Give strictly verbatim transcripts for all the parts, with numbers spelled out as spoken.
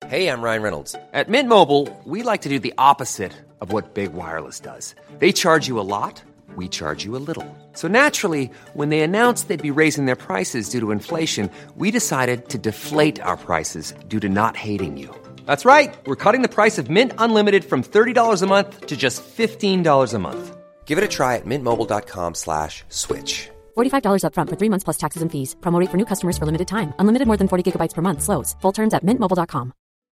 Hey, I'm Ryan Reynolds. At Mint Mobile, we like to do the opposite of what Big Wireless does. They charge you a lot, we charge you a little. So naturally, when they announced they'd be raising their prices due to inflation, we decided to deflate our prices due to not hating you. That's right. We're cutting the price of Mint Unlimited from thirty dollars a month to just fifteen dollars a month. Give it a try at mintmobile.com slash switch. forty-five dollars up front for three months plus taxes and fees. Promo rate for new customers for limited time. Unlimited more than forty gigabytes per month. Slows full terms at mint mobile dot com.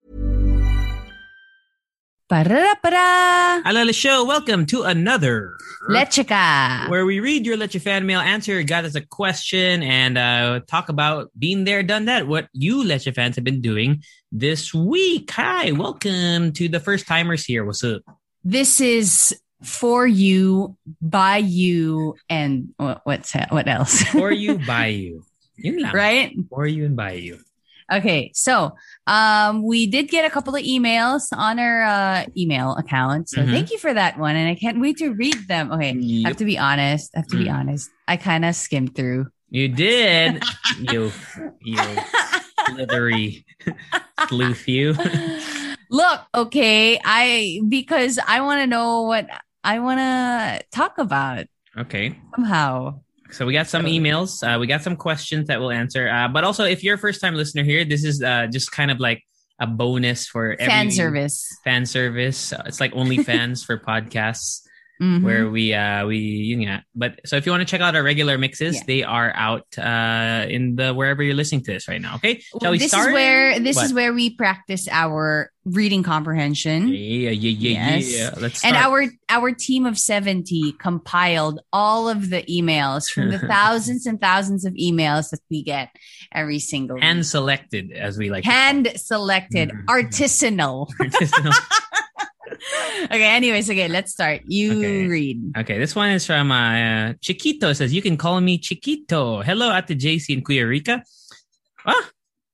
Para-para! Alala Show, welcome to another Leche Ka! where we read your Leche fan mail, answer got us a question, and uh, talk about being there, done that, what you Leche fans have been doing this week. Hi, welcome to the first timers here. What's up? This is for you, by you, and what, what's what else? For you, by you. Yun lang. Right? For you and by you. Okay, so um, we did get a couple of emails on our uh, email account. So Mhm. thank you for that one. And I can't wait to read them. Okay, I Yep. have to be honest. I have to be Mm. honest. I kind of skimmed through. You did. you, you slithery sleuth you. Look, okay, I because I want to know what I want to talk about Okay. somehow. So we got some emails. Uh, we got some questions that we'll answer. Uh, but also, if you're a first-time listener here, this is uh, just kind of like a bonus for every Fan service. Fan service. Uh, It's like OnlyFans for podcasts, Mhm. where we uh we yun nga. But so if you want to check out our regular mixes, Yeah. they are out uh in the wherever you're listening to this right now. Okay, shall we this start? is where this What? is where we practice our reading comprehension. Yeah, yeah, yeah, Yes. yeah. Let's start. And our our team of seventy compiled all of the emails from the thousands and thousands of emails that we get every single week. hand selected, as we like. to Hand selected, Mhm. artisanal. call it. Okay, anyways, okay, let's start. You Okay. read. Okay, this one is from uh, Chiquito. It says, you can call me Chiquito. Hello, Ate J C and Kuya Rica. Ah,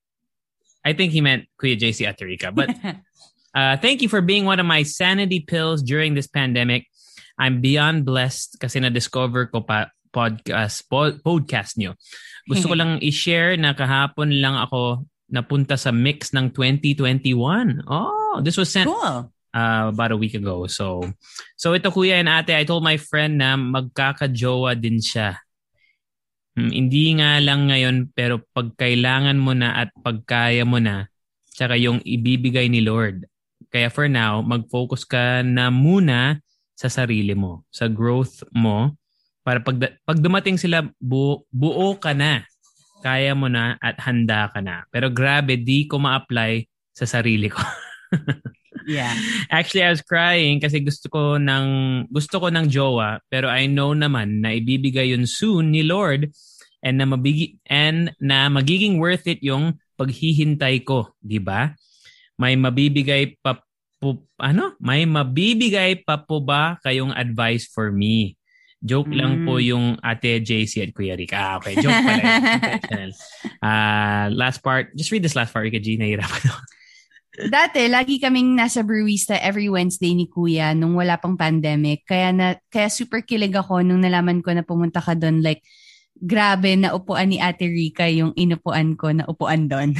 I think he meant Kuya J C, Ate Rica. But uh, thank you for being one of my sanity pills during this pandemic. I'm beyond blessed kasi na-discover ko pa podcast, pod, podcast nyo. Gusto ko lang i-share na kahapon lang ako napunta sa mix ng twenty twenty-one. Oh, this was sent Cool. uh, about a week ago. So, so ito kuya and ate, I told my friend na magkakajowa din siya. Hmm, hindi nga lang ngayon, pero pag kailangan mo na at pagkaya mo na, tsaka yung ibibigay ni Lord. Kaya for now, mag-focus ka na muna sa sarili mo, sa growth mo, para pag, pag dumating sila, bu, buo ka na. Kaya mo na at handa ka na. Pero grabe, di ko ma-apply sa sarili ko. Yeah. Actually, I was crying kasi gusto ko ng gusto ko ng jowa, pero I know naman na ibibigay yun soon ni Lord and na mabigi and na magiging worth it yung paghihintay ko, di ba? May mabibigay pa po, ano? May mabibigay pa po ba kayong advice for me? Joke mm. lang po yung Ate J C at Kuya Rick. Ah, okay. Joke pala. Intentional. uh, last part. Just read this last part, Rica G. Nahirapan ako. Dati, lagi kaming nasa Brewista every Wednesday ni Kuya nung wala pang pandemic. Kaya na kaya super kilig ako nung nalaman ko na pumunta ka doon. Like, grabe na upuan ni Ate Rica yung inupuan ko na upuan doon.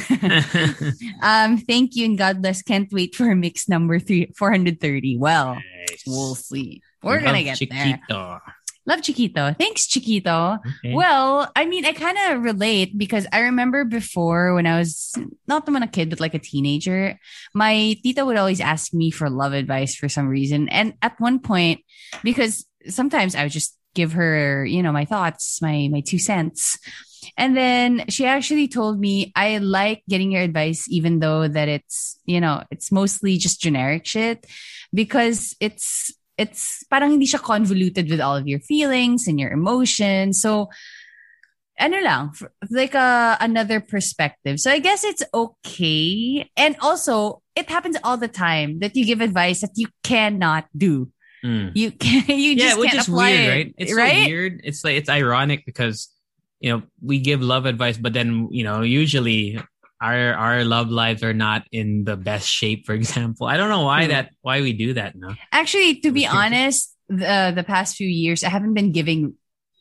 um, thank you and God bless. Can't wait for mix number three, four thirty. Well, Nice. we'll see. We're going to get Chiquito. there. Love Chiquito. Thanks, Chiquito. Okay. Well, I mean, I kind of relate because I remember before when I was not even a kid, but like a teenager, my tita would always ask me for love advice for some reason. And at one point, because sometimes I would just give her, you know, my thoughts, my, my two cents. And then she actually told me, I like getting your advice, even though that it's, you know, it's mostly just generic shit because it's, it's parang hindi siya convoluted with all of your feelings and your emotions. So, ano lang, like a, another perspective. So I guess it's okay. And also, it happens all the time that you give advice that you cannot do. Mm. You can you yeah, just which can't is apply weird, it, right? It's right? so weird. It's like it's ironic because you know we give love advice, but then you know usually our our love lives are not in the best shape. For example, I don't know why Hmm. that why we do that. No, Actually, to be Okay. honest, the the past few years, I haven't been giving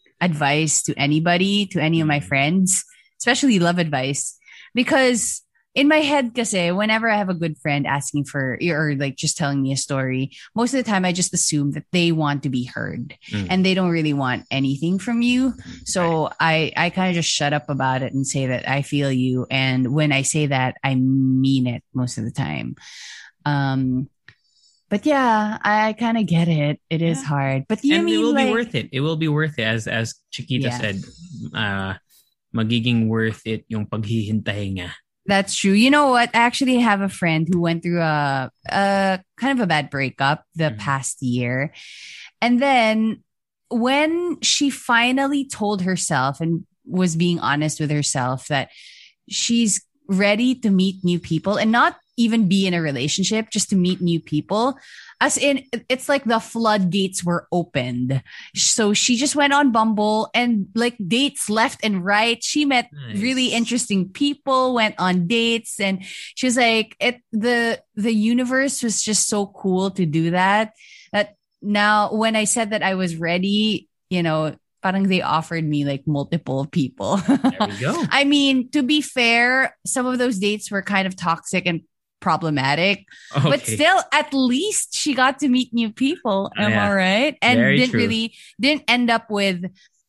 advice to anybody, to any of my friends, especially love advice, because in my head, kasi whenever I have a good friend asking for or like just telling me a story, most of the time I just assume that they want to be heard mm. and they don't really want anything from you. So right. I, I kind of just shut up about it and say that I feel you. And when I say that, I mean it most of the time. Um, but yeah, I, I kind of get it. It yeah. is hard, but you and mean it will like, be worth it. It will be worth it, as as Chiquita yeah. said. Uh, magiging worth it yung paghihintay nga. That's true. You know what? I actually have a friend who went through a, a kind of a bad breakup the mm-hmm. past year. And then when she finally told herself and was being honest with herself that she's ready to meet new people and not even be in a relationship, just to meet new people. As in, it's like the floodgates were opened. So she just went on Bumble and like dates left and right. She met nice. really interesting people, went on dates, and she was like, it, the, the universe was just so cool to do that. That now when I said that I was ready, you know, parang they offered me like multiple people. There we go. I mean, to be fair, some of those dates were kind of toxic and problematic, okay. but still, at least she got to meet new people. Am yeah. I right? And Very didn't true. really didn't end up with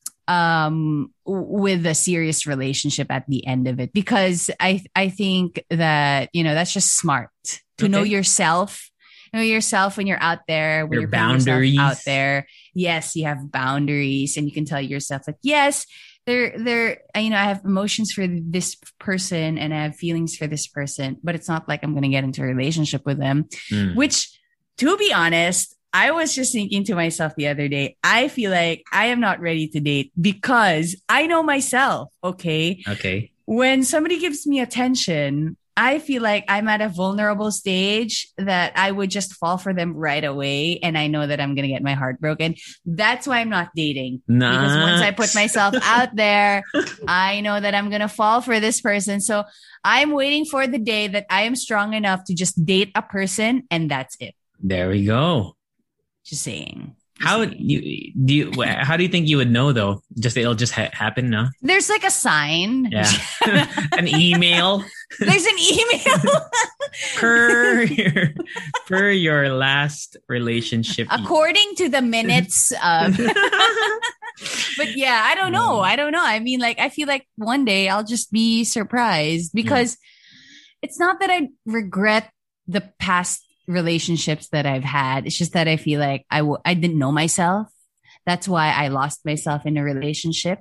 um with a serious relationship at the end of it, because I I think that, you know, that's just smart to okay. know yourself. Know yourself when you're out there, when Your you're boundaries out there. Yes, you have boundaries, and you can tell yourself like, yes, they're they're you know, I have emotions for this person and I have feelings for this person, but it's not like I'm gonna get into a relationship with them. Mm. Which, to be honest, I was just thinking to myself the other day, I feel like I am not ready to date because I know myself. Okay. Okay. When somebody gives me attention, I feel like I'm at a vulnerable stage that I would just fall for them right away. And I know that I'm going to get my heart broken. That's why I'm not dating. Nice. Because once I put myself out there, I know that I'm going to fall for this person. So I'm waiting for the day that I am strong enough to just date a person. And that's it. There we go. Just saying. How would you do you how do you think you would know though? Just it'll just ha- happen, no? There's like a sign. Yeah. An email. There's an email. per your per your last relationship. According to the minutes of But yeah, I don't know. I don't know. I mean, like, I feel like one day I'll just be surprised, because yeah. it's not that I regret the past relationships that I've had. It's just that I feel like I w- I didn't know myself. That's why I lost myself in a relationship,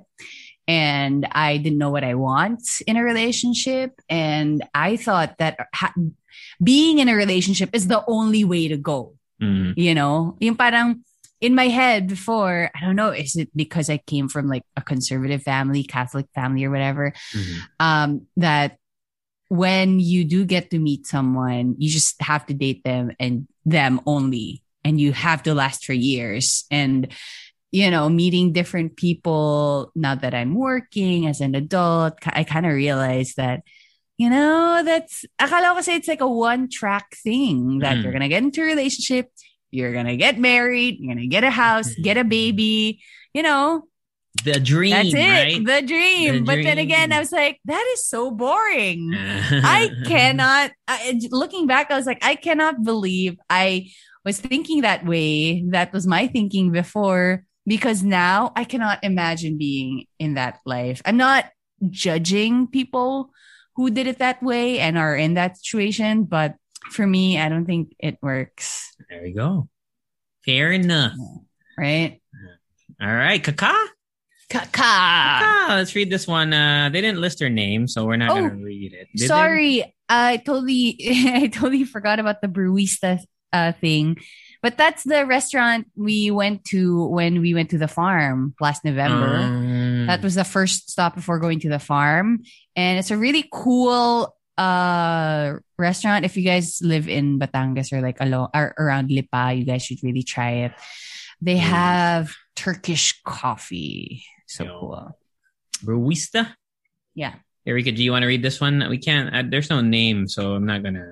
and I didn't know what I want in a relationship. And I thought that ha- being in a relationship is the only way to go. Mm. You know, yung parang in my head before, I don't know, is it because I came from like a conservative family, Catholic family or whatever, mm-hmm. um, that when you do get to meet someone, you just have to date them and them only. And you have to last for years. And, you know, meeting different people now that I'm working as an adult, I kind of realized that, you know, that's, akala ko kasi it's like a one track thing that mm. you're going to get into a relationship, you're going to get married, you're going to get a house, get a baby, you know. The dream, That's it. Right? The dream. The but dream. Then again, I was like, that is so boring. I cannot, I, looking back, I was like, I cannot believe I was thinking that way. That was my thinking before, because now I cannot imagine being in that life. I'm not judging people who did it that way and are in that situation, but for me, I don't think it works. There we go. Fair enough. Right? All right, Kaka? Kaka. Kaka. Let's read this one. Uh, they didn't list her name, so we're not oh, going to read it. Did sorry. They? I totally I totally forgot about the Brewista uh, thing. But that's the restaurant we went to when we went to the farm last November. Um, that was the first stop before going to the farm. And it's a really cool uh, restaurant. If you guys live in Batangas or like along, or around Lipa, you guys should really try it. They have Turkish coffee. So Yo. cool. Brewista? Yeah. Erika, do you want to read this one? We can't. Uh, there's no name, so I'm not going to.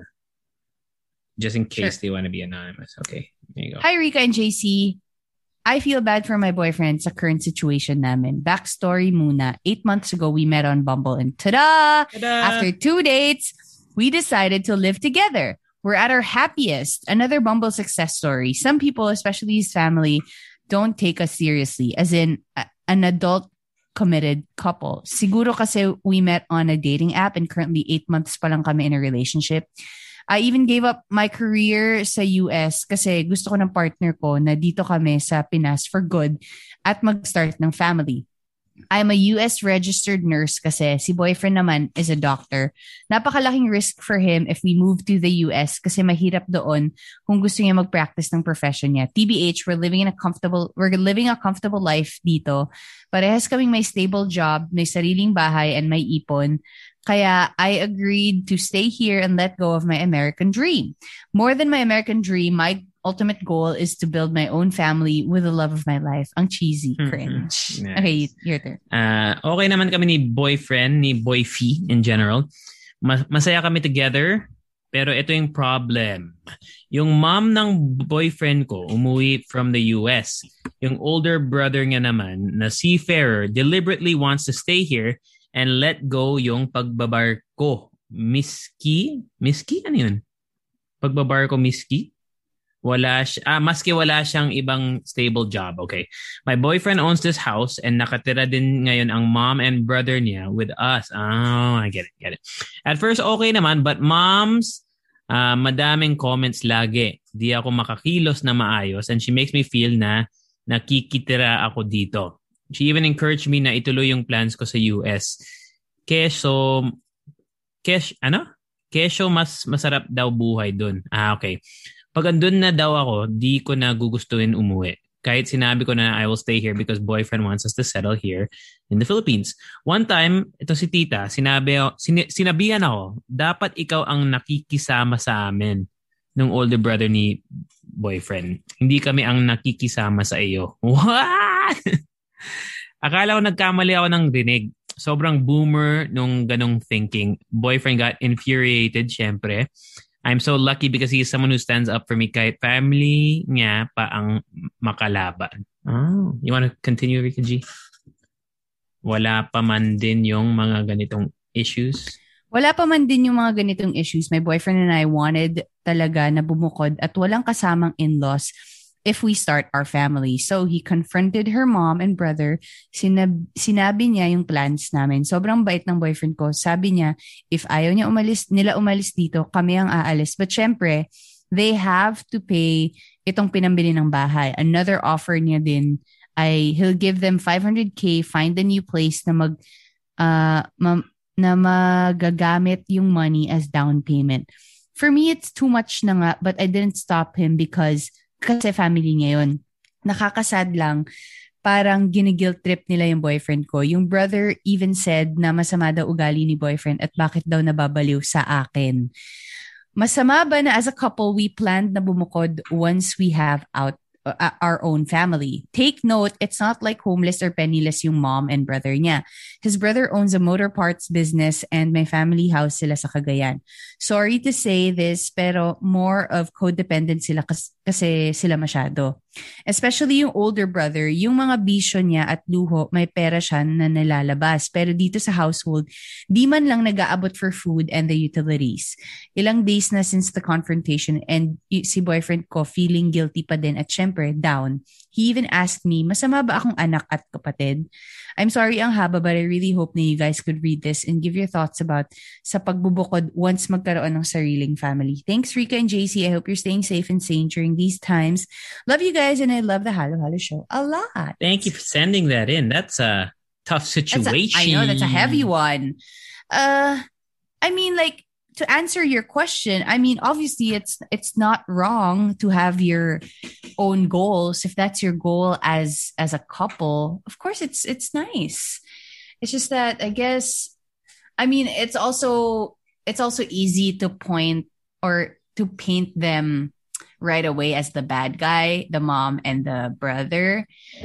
Just in case sure. they want to be anonymous. Okay. There you go. Hi, Rika and J C. I feel bad for my boyfriend sa current situation namin. Backstory muna. Eight months ago, we met on Bumble and ta-da! Ta-da! After two dates, We decided to live together. We're at our happiest. Another Bumble success story. Some people, especially his family, don't take us seriously, as in a, an adult committed couple. Siguro kasi we met on a dating app and currently eight months pa lang kami in a relationship. I even gave up my career sa U S kasi gusto ko ng partner ko na dito kami sa Pinas for good at mag-start ng family. I'm a U S registered nurse kasi si boyfriend naman is a doctor. Napakalaking risk for him if we move to the U S kasi mahirap doon kung gusto niya mag-practice ng profession niya. T B H, we're living in a comfortable we're living a comfortable life dito. Parehas kaming may stable job, may sariling bahay and may ipon. Kaya I agreed to stay here and let go of my American dream. More than my American dream, my ultimate goal is to build my own family with the love of my life. Ang cheesy, cringe. Mm-hmm. Nice. Okay, your turn. Uh, okay naman kami ni boyfriend, ni boyfie in general. Mas- masaya kami together, pero ito yung problem. Yung mom ng boyfriend ko umuwi from the U S. Yung older brother niya naman, na seafarer, deliberately wants to stay here and let go yung pagbabarko. Miski? Miski? Ano yun? Pagbabarko miski? Wala siya, ah, maski wala siyang ibang stable job. Okay. My boyfriend owns this house and nakatira din ngayon ang mom and brother niya with us. Oh, I get it, get it. At first, okay naman, but moms, uh, madaming comments lagi. Di ako makakilos na maayos and she makes me feel na nakikitira ako dito. She even encouraged me na ituloy yung plans ko sa U S. Keso, kesh, ano? Keso mas masarap daw buhay dun. Ah, okay. Pag andun na daw ako, di ko na gugustuhin umuwi. Kahit sinabi ko na I will stay here because boyfriend wants us to settle here in the Philippines. One time, ito si tita, sinabi, sin- sinabihan ako, dapat ikaw ang nakikisama sa amin ng older brother ni boyfriend. Hindi kami ang nakikisama sa iyo. What? Akala ko nagkamali ako ng rinig. Sobrang boomer nung ganong thinking. Boyfriend got infuriated, syempre. I'm so lucky because he is someone who stands up for me kahit family niya pa ang makalaban. Oh, you want to continue, Rica G? Wala pa man din yung mga ganitong issues? Wala pa man din yung mga ganitong issues. My boyfriend and I wanted talaga na bumukod at walang kasamang in-laws if we start our family. So he confronted her mom and brother. Sinab- sinabi niya yung plans namin. Sobrang bait ng boyfriend ko. Sabi niya, if ayaw niya umalis, nila umalis dito, kami ang aalis. But syempre, they have to pay itong pinambili ng bahay. Another offer niya din ay he'll give them five hundred thousand, find a new place na mag uh, ma- na magagamit yung money as down payment. For me, it's too much na nga, but I didn't stop him because kasi family niya yun. Nakakasad lang, parang ginigilt trip nila yung boyfriend ko. Yung brother even said na masama daw ugali ni boyfriend at bakit daw nababaliw sa akin. Masama ba na as a couple, we planned na bumukod once we have out uh, our own family? Take note, it's not like homeless or penniless yung mom and brother niya. His brother owns a motor parts business and may family house sila sa Cagayan. Sorry to say this, pero more of codependent sila kas- kasi sila masyado. Especially yung older brother, yung mga bisyo niya at luho, may pera siya na nalalabas. Pero dito sa household, di man lang nag-aabot for food and the utilities. Ilang days na since the confrontation and y- si boyfriend ko feeling guilty pa din at syempre down. He even asked me, masama ba akong anak at kapatid? I'm sorry ang haba, but I really hope na you guys could read this and give your thoughts about sa pagbubukod once magkaroon ng sariling family. Thanks, Rika and J C. I hope you're staying safe and sane during these times. Love you guys, and I love the Halo Halo show a lot. Thank you for sending that in. That's a tough situation. That's a, I know, that's a heavy one. Uh, I mean, like, to answer your question, I mean, obviously it's it's not wrong to have your own goals. If that's your goal as as a couple, of course it's it's nice. It's just that I guess I mean it's also it's also easy to point or to paint them right away as the bad guy, the mom and the brother.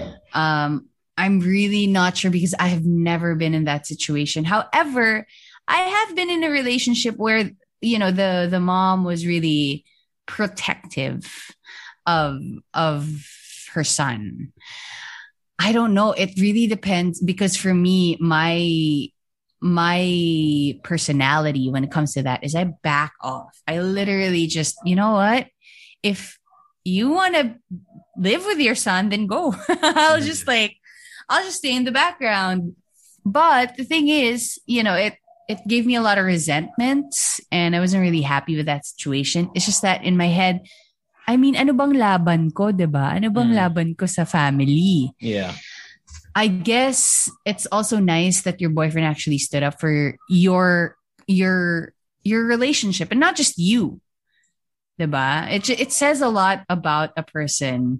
Um, I'm really not sure because I have never been in that situation. However, I have been in a relationship where, you know, the, the mom was really protective of, of her son. I don't know. It really depends because for me, my, my personality when it comes to that is I back off. I literally just, you know what? If you want to live with your son, then go. I'll just like, I'll just stay in the background. But the thing is, you know, it, it gave me a lot of resentment and I wasn't really happy with that situation. It's just that in my head, I mean, ano bang laban ko, diba? Ano bang mm. laban ko sa family? Yeah. I guess it's also nice that your boyfriend actually stood up for your your your relationship and not just you. Diba? It it says a lot about a person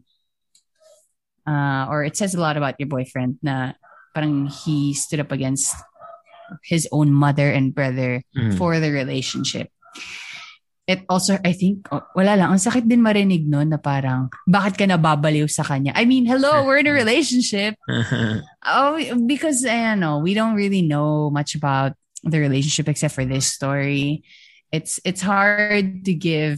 uh, or it says a lot about your boyfriend na parang he stood up against his own mother and brother mm. for the relationship. It also, I think, oh, wala lang. Ang sakit din marinig nun na parang, bakit ka nababaliw sa kanya? I mean, hello, we're in a relationship. Oh, because, I don't know, we don't really know much about the relationship except for this story. It's it's hard to give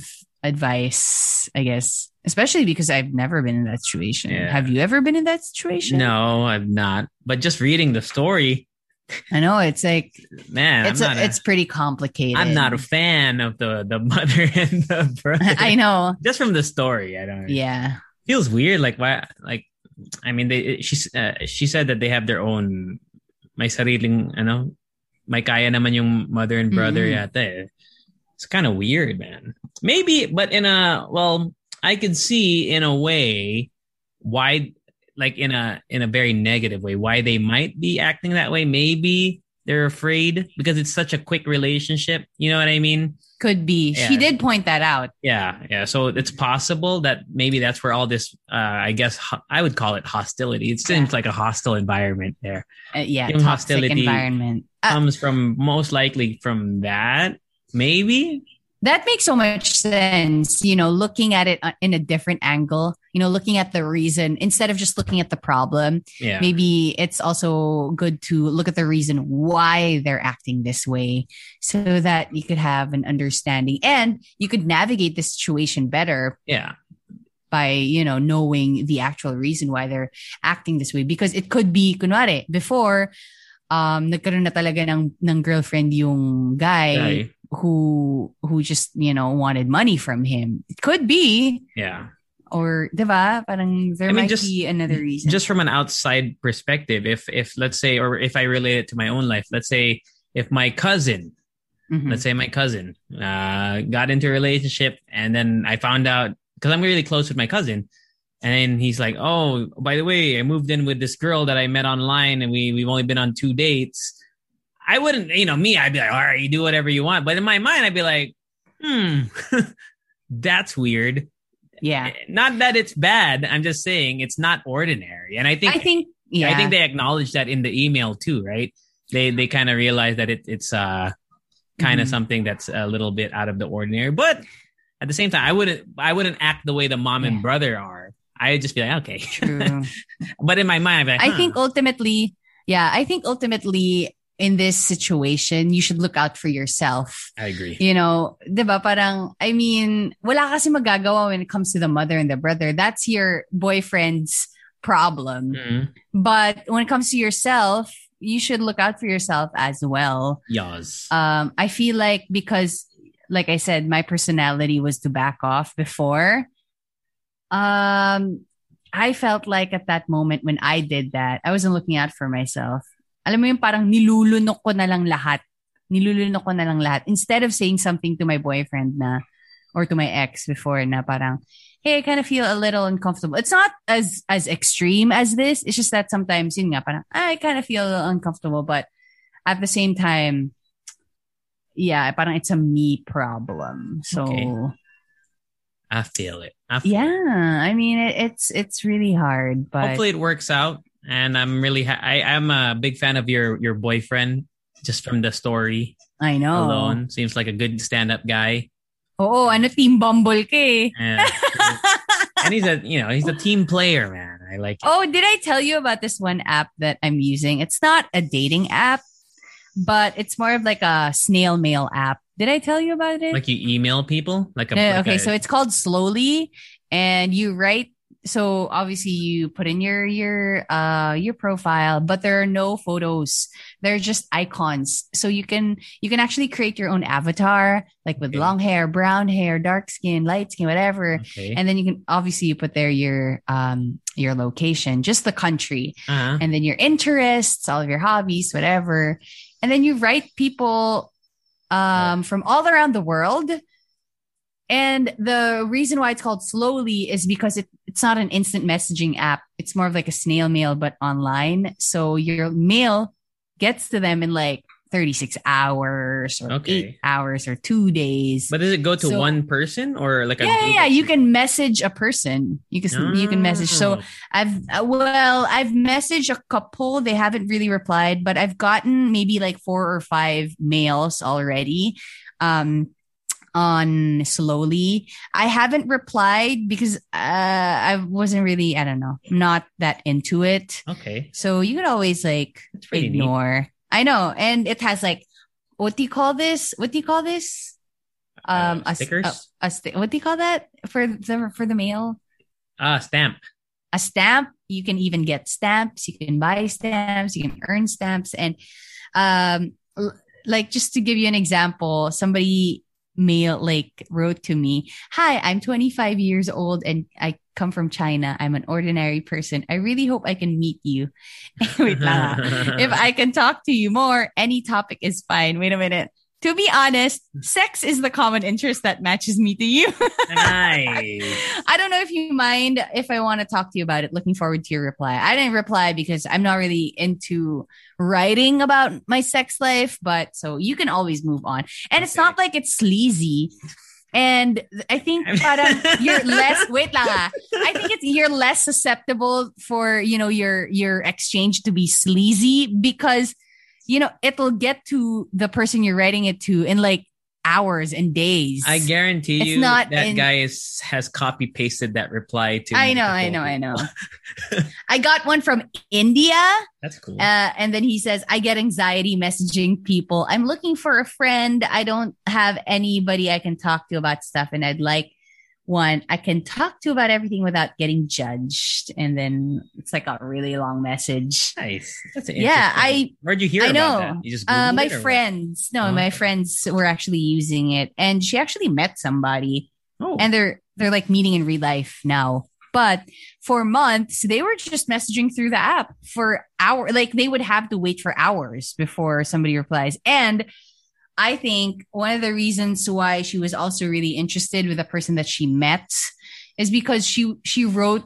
advice, I guess, especially because I've never been in that situation. Yeah. Have you ever been in that situation? No, I've not. But just reading the story, I know it's like, man, it's a, a, it's pretty complicated. I'm not a fan of the the mother and the brother. I know, just from the story, I don't. Yeah, feels weird. Like why? Like, I mean, they she uh, she said that they have their own. May sariling ano, may kaya naman yung mother and brother mm-hmm. yata. Eh. It's kind of weird, man. Maybe, but in a well, I could see in a way why. Like in a in a very negative way, why they might be acting that way. Maybe they're afraid because it's such a quick relationship. You know what I mean? Could be. Yeah. She did point that out. Yeah, yeah. So it's possible that maybe that's where all this, uh, I guess, ho- I would call it hostility. It seems yeah. like a hostile environment there. Uh, yeah, toxic hostility environment uh, comes from most likely from that. Maybe. That makes so much sense, you know, looking at it in a different angle, you know, looking at the reason instead of just looking at the problem. Yeah. Maybe it's also good to look at the reason why they're acting this way so that you could have an understanding and you could navigate the situation better. Yeah. By, you know, knowing the actual reason why they're acting this way. Because it could be, kunwari, before, um, nagkaroon na talaga ng, ng girlfriend yung guy. guy. who who just, you know, wanted money from him. It could be. Yeah. Or, diba? Parang there I mean, might just, be another reason. Just from an outside perspective, if, if let's say, or if I relate it to my own life, let's say if my cousin, mm-hmm. let's say my cousin uh, got into a relationship and then I found out, because I'm really close with my cousin, and he's like, oh, by the way, I moved in with this girl that I met online and we, we've only been on two dates. I wouldn't, you know, me, I'd be like, all right, you do whatever you want. But in my mind, I'd be like, hmm, that's weird. Yeah. Not that it's bad. I'm just saying it's not ordinary. And I think, I think, yeah. I think they acknowledge that in the email too, right? They, they kind of realize that it, it's uh, kind of mm-hmm. something that's a little bit out of the ordinary. But at the same time, I wouldn't, I wouldn't act the way the mom yeah. and brother are. I'd just be like, okay. True. But in my mind, I'd be like, huh. I think ultimately, yeah, I think ultimately, in this situation, you should look out for yourself. I agree. You know, diba parang, I mean, wala kasi magagawa when it comes to the mother and the brother. That's your boyfriend's problem. Mm-hmm. But when it comes to yourself, you should look out for yourself as well. Yes. Um, I feel like because, like I said, my personality was to back off before. Um, I felt like at that moment when I did that, I wasn't looking out for myself. Alam mo yung parang nilulunok ko na lang lahat. Nilulunok ko na lang lahat. Instead of saying something to my boyfriend na, or to my ex before na parang, hey, I kind of feel a little uncomfortable. It's not as as extreme as this. It's just that sometimes, yun nga, parang, I kind of feel uncomfortable. But at the same time, yeah, parang it's a me problem. So, okay. I feel it. I feel yeah, it. I mean, it, it's it's really hard. But hopefully it works out. And I'm really, ha- I, I'm a big fan of your, your boyfriend, just from the story. I know. Alone. Seems like a good stand-up guy. Oo, ano, team Bumble ka eh. Yeah. And he's a, you know, he's a team player, man. I like it. Oh, did I tell you about this one app that I'm using? It's not a dating app, but it's more of like a snail mail app. Did I tell you about it? Like you email people? Like a, no, like okay, a, so it's called Slowly, and you write so obviously you put in your your uh your profile, but there are no photos. They're just icons. So you can you can actually create your own avatar, like with Okay. long hair, brown hair, dark skin, light skin, whatever. Okay. And then you can obviously you put there your um your location, just the country, Uh-huh. and then your interests, all of your hobbies, whatever. And then you write people um from all around the world. And the reason why it's called Slowly is because it, it's not an instant messaging app. It's more of like a snail mail, but online. So your mail gets to them in like thirty-six hours or Okay. eight hours or two days. But does it go to So- one person or like a yeah, yeah, group yeah. of You people? can message a person. You can you can message. So Oh. I've uh, well, I've messaged a couple. They haven't really replied, but I've gotten maybe like four or five mails already. Um, on Slowly. I haven't replied because uh, I wasn't really, I don't know, not that into it. Okay. So you could always like That's pretty neat. ignore. I know. And it has like, what do you call this? What do you call this? Um, Uh, a, stickers? A, a sti- what do you call that for the, for the mail? Ah, stamp. A stamp. You can even get stamps. You can buy stamps. You can earn stamps. And um, l- like just to give you an example, somebody mail like wrote to me, "Hi, I'm twenty-five years old and I come from China. I'm an ordinary person. I really hope I can meet you. Wait lang ah. If I can talk to you more, any topic is fine." Wait a minute. To be honest, sex is the common interest that matches me to you. Nice. I don't know if you mind if I want to talk to you about it. Looking forward to your reply. I didn't reply because I'm not really into writing about my sex life, but so you can always move on. And it's Okay. not like it's sleazy. And I think parang you're less, wait lang ah. I think it's, you're less susceptible for, you know, your, your exchange to be sleazy because, you know, it'll get to the person you're writing it to in like hours and days. I guarantee It's you not that in- guy is has copy pasted that reply to. I know, I know, I know. I got one from India. That's cool. Uh, and then he says, "I get anxiety messaging people. I'm looking for a friend. I don't have anybody I can talk to about stuff. And I'd like one I can talk to about everything without getting judged." And then it's like a really long message. Nice. That's an Yeah, interesting- Where'd you hear I about know. that? You just Uh, Googled my it or what? friends, no, Oh, my okay. friends were actually using it. And she actually met somebody. Oh, And they're they're like meeting in real life now. But for months, they were just messaging through the app for hours. Like they would have to wait for hours before somebody replies. And I think one of the reasons why she was also really interested with the person that she met is because she she wrote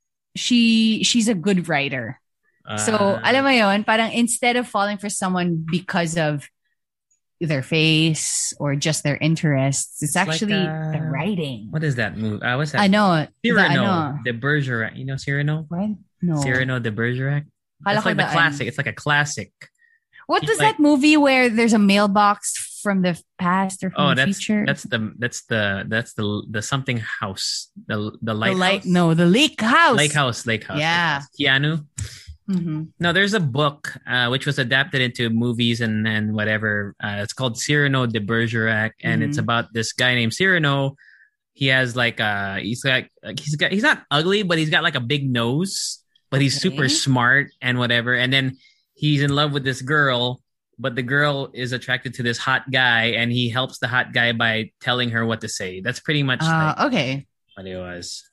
she she's a good writer. So uh, alam mo yon, parang instead of falling for someone because of their face or just their interests, it's, It's like, actually uh, the writing. what is that move? Uh, what's that? I know. the- I Cyrano know. de Bergerac. You know Cyrano? What? No. Cyrano de Bergerac. Kala It's ko like the daan. classic. It's like a classic. What He's was like- that movie where there's a mailbox from the past or from Oh, the that's future? that's the that's the that's the the something house. The the the lighthouse. light. No, the Lake House. Lake House. Lake House. Yeah. Lake House. Keanu. Mhm. No, there's a book uh, which was adapted into movies and and whatever. Uh, it's called Cyrano de Bergerac, and it's Mhm. about this guy named Cyrano. He has like uh he's like like, he's got he's not ugly, but he's got like a big nose, but he's super Okay. smart and whatever. And then he's in love with this girl, but the girl is attracted to this hot guy, and he helps the hot guy by telling her what to say. That's pretty much like, Uh, okay. what it was.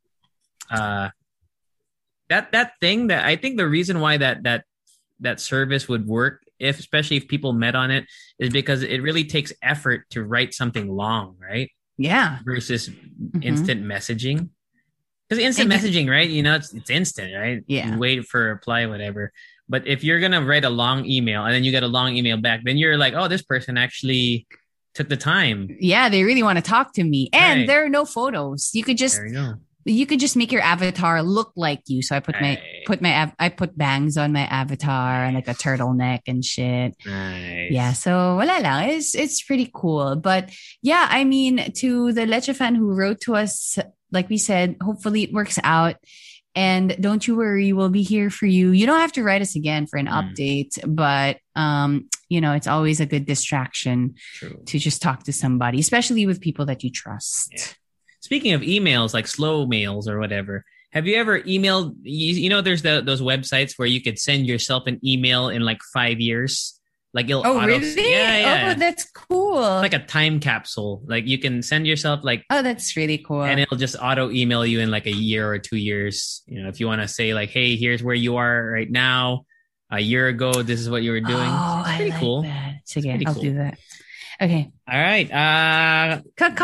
Uh, that that thing that I think the reason why that that that service would work, if especially if people met on it, is because it really takes effort to write something long, right? Yeah. Versus Mhm. instant messaging. Because instant And- messaging, right? You know, it's it's instant, right? Yeah. You wait for a reply, whatever. But if you're gonna write a long email and then you get a long email back, then you're like, oh, this person actually took the time. Yeah, they really want to talk to me. And Right. there are no photos. You could just There you go. you could just make your avatar look like you. So I put my Right. put my av- I put bangs on my avatar and like a turtleneck and shit. Nice. Yeah, so wala lang. It's it's pretty cool. But yeah, I mean, to the Leche fan who wrote to us, like we said, hopefully it works out. And don't you worry, we'll be here for you. You don't have to write us again for an Mm. update, but um, you know, it's always a good distraction True. to just talk to somebody, especially with people that you trust. Yeah. Speaking of emails, like slow mails or whatever, Have you ever emailed? You, you know, there's the, those websites where you could send yourself an email in like five years. Like it'll Oh, auto, really? Yeah, yeah. Oh, that's cool. Like a time capsule. Like you can send yourself like, oh, that's really cool. and it'll just auto email you in like a year or two years. You know, if you want to say like, hey, here's where you are right now. A year ago, this is what you were doing. Oh, it's pretty I like cool. that. So again, pretty I'll cool. do that. Okay. All right. Uh, Kaka.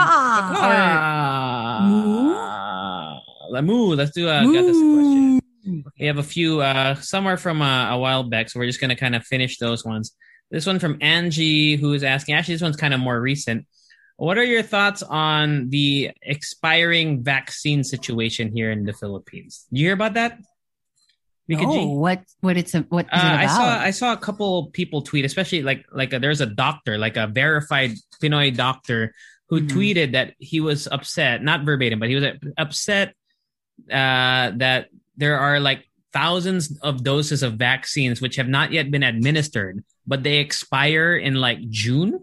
uh, Moo. Let's do uh, got this question. We have a few. Uh, some are from uh, a while back, so we're just gonna kind of finish those ones. This one from Angie, who is asking. Actually, this one's kind of more recent. What are your thoughts on the expiring vaccine situation here in the Philippines? You hear about that? No, what what it's a, what is Uh, it about? I saw I saw a couple people tweet, especially like like a, there's a doctor, like a verified Pinoy doctor, who Mhm. tweeted that he was upset, not verbatim, but he was upset uh, that there are like thousands of doses of vaccines which have not yet been administered, but they expire in like June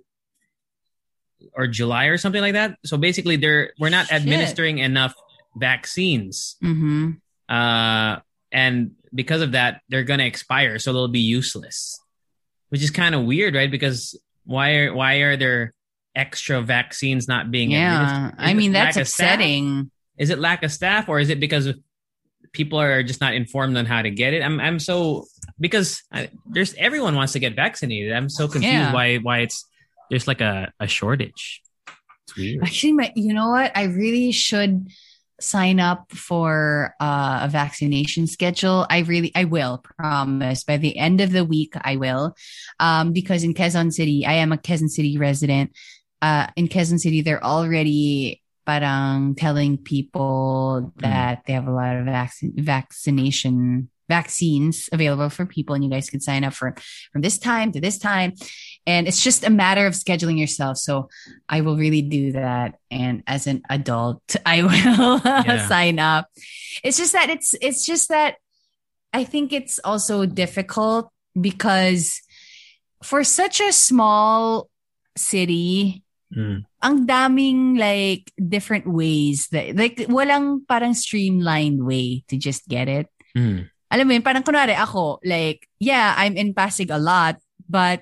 or July or something like that. So basically, they're we're not Shit. administering enough vaccines, Mm-hmm. uh, and because of that, they're gonna expire, so they'll be useless, which is kind of weird, right? Because why are why are there extra vaccines not being Yeah, administered? Is I it mean that's lack of staff? upsetting. Is it lack of staff, or is it because of people are just not informed on how to get it? I'm I'm so because I, there's everyone wants to get vaccinated. I'm so confused Yeah. why why it's there's like a, a shortage. It's weird. Actually, my, you know what? I really should sign up for uh, a vaccination schedule. I really, I will promise by the end of the week, I will. Um, because in Quezon City, I am a Quezon City resident. Uh, in Quezon City, they're already parang telling people that they have a lot of vaccine, vaccination vaccines available for people, and you guys can sign up for from this time to this time. And it's just a matter of scheduling yourself. So I will really do that. And as an adult, I will Yeah. sign up. It's just that it's, it's just that I think it's also difficult because for such a small city, Mm. ang daming like different ways that like walang parang streamlined way to just get it. Mm. Alam mo yun, parang kunwari ako, like, yeah, I'm in Pasig a lot, but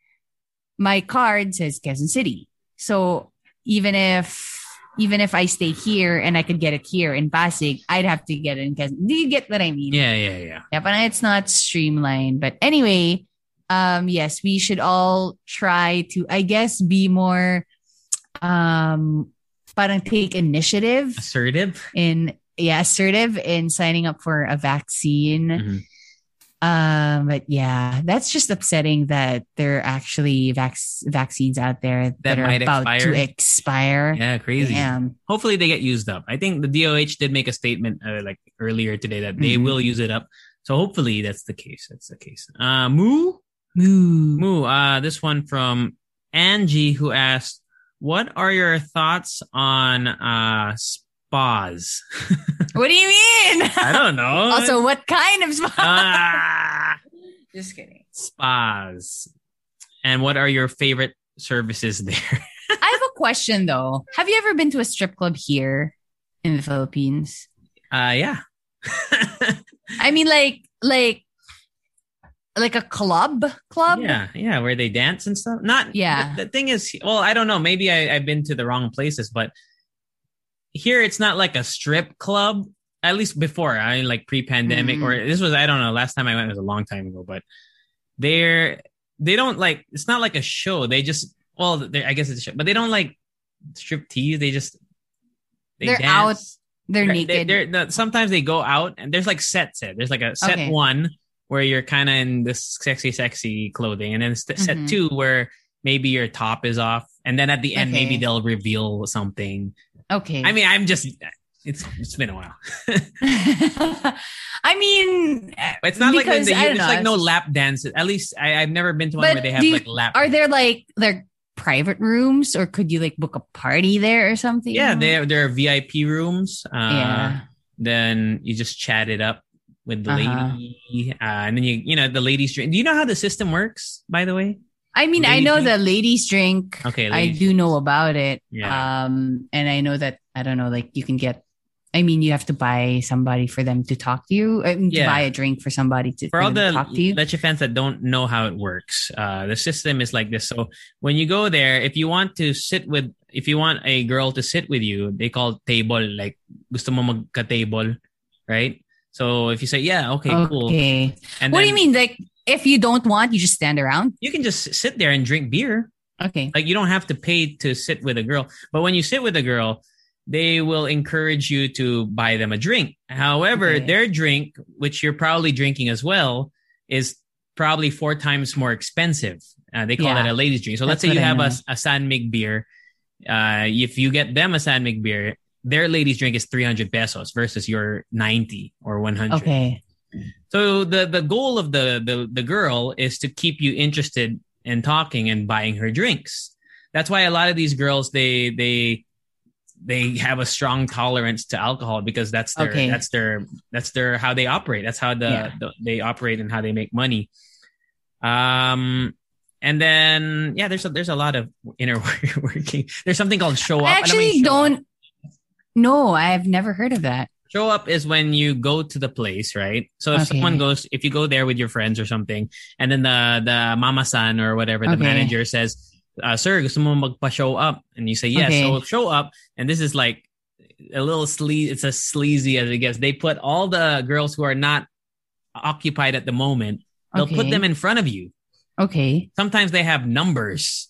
my card says Quezon City. So even if even if I stay here and I could get it here in Pasig, I'd have to get it in Quezon. Do you get what I mean? Yeah, yeah, yeah. Yeah, but it's not streamlined. But anyway, um, yes, we should all try to, I guess, be more um parang take initiative Assertive. in yeah, assertive in signing up for a vaccine. Mhm. Um, but yeah, that's just upsetting that there are actually vac- vaccines out there that, That are might about expire. to expire. Yeah, crazy. Damn. Hopefully they get used up. I think the D O H did make a statement uh, like earlier today that they Mhm. will use it up. So hopefully that's the case. That's the case. Uh, Moo, Moo. Moo. Uh, this one from Angie, who asked, "What are your thoughts on uh spas?" What do you mean? I don't know. Also, what kind of spa? Ah, Just kidding. spas. And what are your favorite services there? I have a question though. Have you ever been to a strip club here in the Philippines? Uh, yeah. I mean, like, like, like a club, club. Yeah, yeah, where they dance and stuff. Not Yeah. The, the thing is, well, I don't know. Maybe I, I've been to the wrong places, but here it's not like a strip club. At least before, I mean, like pre-pandemic, Mhm. or this was I don't know. Last time I went was a long time ago, but they're they don't like. It's not like a show. They just well, they're- I guess it's a show, but they don't like strip tease. They just they They're dance. out. They're They're- naked. They're, they're, sometimes they go out and there's like sets. There. There's like a set Okay. one where you're kind of in this sexy, sexy clothing, and then st- set Mhm. two where maybe your top is off, and then at the end Okay. maybe they'll reveal something. Okay. I mean, I'm just it's it's been a while. I mean, But it's not like when because, the, I don't it's know, like no it's- lap dances. At least I, I've never been to one But where they have do you- like lap. Are there like there private rooms, or could you like book a party there or something? Yeah, there there are V I P rooms. Uh, Yeah. Then you just chat it up with the Uh-huh. lady, uh, and then you you know the ladies drink. Do you know how the system works? By the way. I mean, I Lady know drink? the ladies drink. Okay, I ladies do know about it. Yeah. Um, and I know that I don't know, like you can get. I mean, you have to buy somebody for them to talk to you, uh, to Yeah. buy a drink for somebody to, For for all them to the talk to you. Leche fans that don't know how it works, uh, the system is like this. So when you go there, if you want to sit with, if you want a girl to sit with you, they call table, like gusto mo magka-table, right? So if you say, yeah, okay, cool. Okay. And What do then you mean? Like, if you don't want, you just stand around? You can just sit there and drink beer. Okay. Like you don't have to pay to sit with a girl. But when you sit with a girl, they will encourage you to buy them a drink. However, Okay. their drink, which you're probably drinking as well, is probably four times more expensive. Uh, they call Yeah. that a ladies' drink. So let's That's say you what I have a, know. a San Mig beer. Uh, if you get them a San Mig beer, their ladies' drink is three hundred pesos versus your ninety or one hundred. Okay. So the, the goal of the, the, the girl is to keep you interested in talking and buying her drinks. That's why a lot of these girls, they, they, they have a strong tolerance to alcohol because that's their, Okay. that's their, that's their, how they operate. That's how the, Yeah. the they operate and how they make money. Um, and then, yeah, there's a, there's a lot of inner working. There's something called show up. I I actually mean, show up. don't. No, I've never heard of that. Show up is when you go to the place, right? So if Okay. someone goes, if you go there with your friends or something, and then the the mama-san or whatever, the Okay. manager says, uh, sir, gusto mo magpa-show up? And you say, yes. Okay. So show up. And this is like a little sleazy, it's as sleazy as it gets. They put all the girls who are not occupied at the moment, they'll put Okay. them in front of you. Okay. Sometimes they have numbers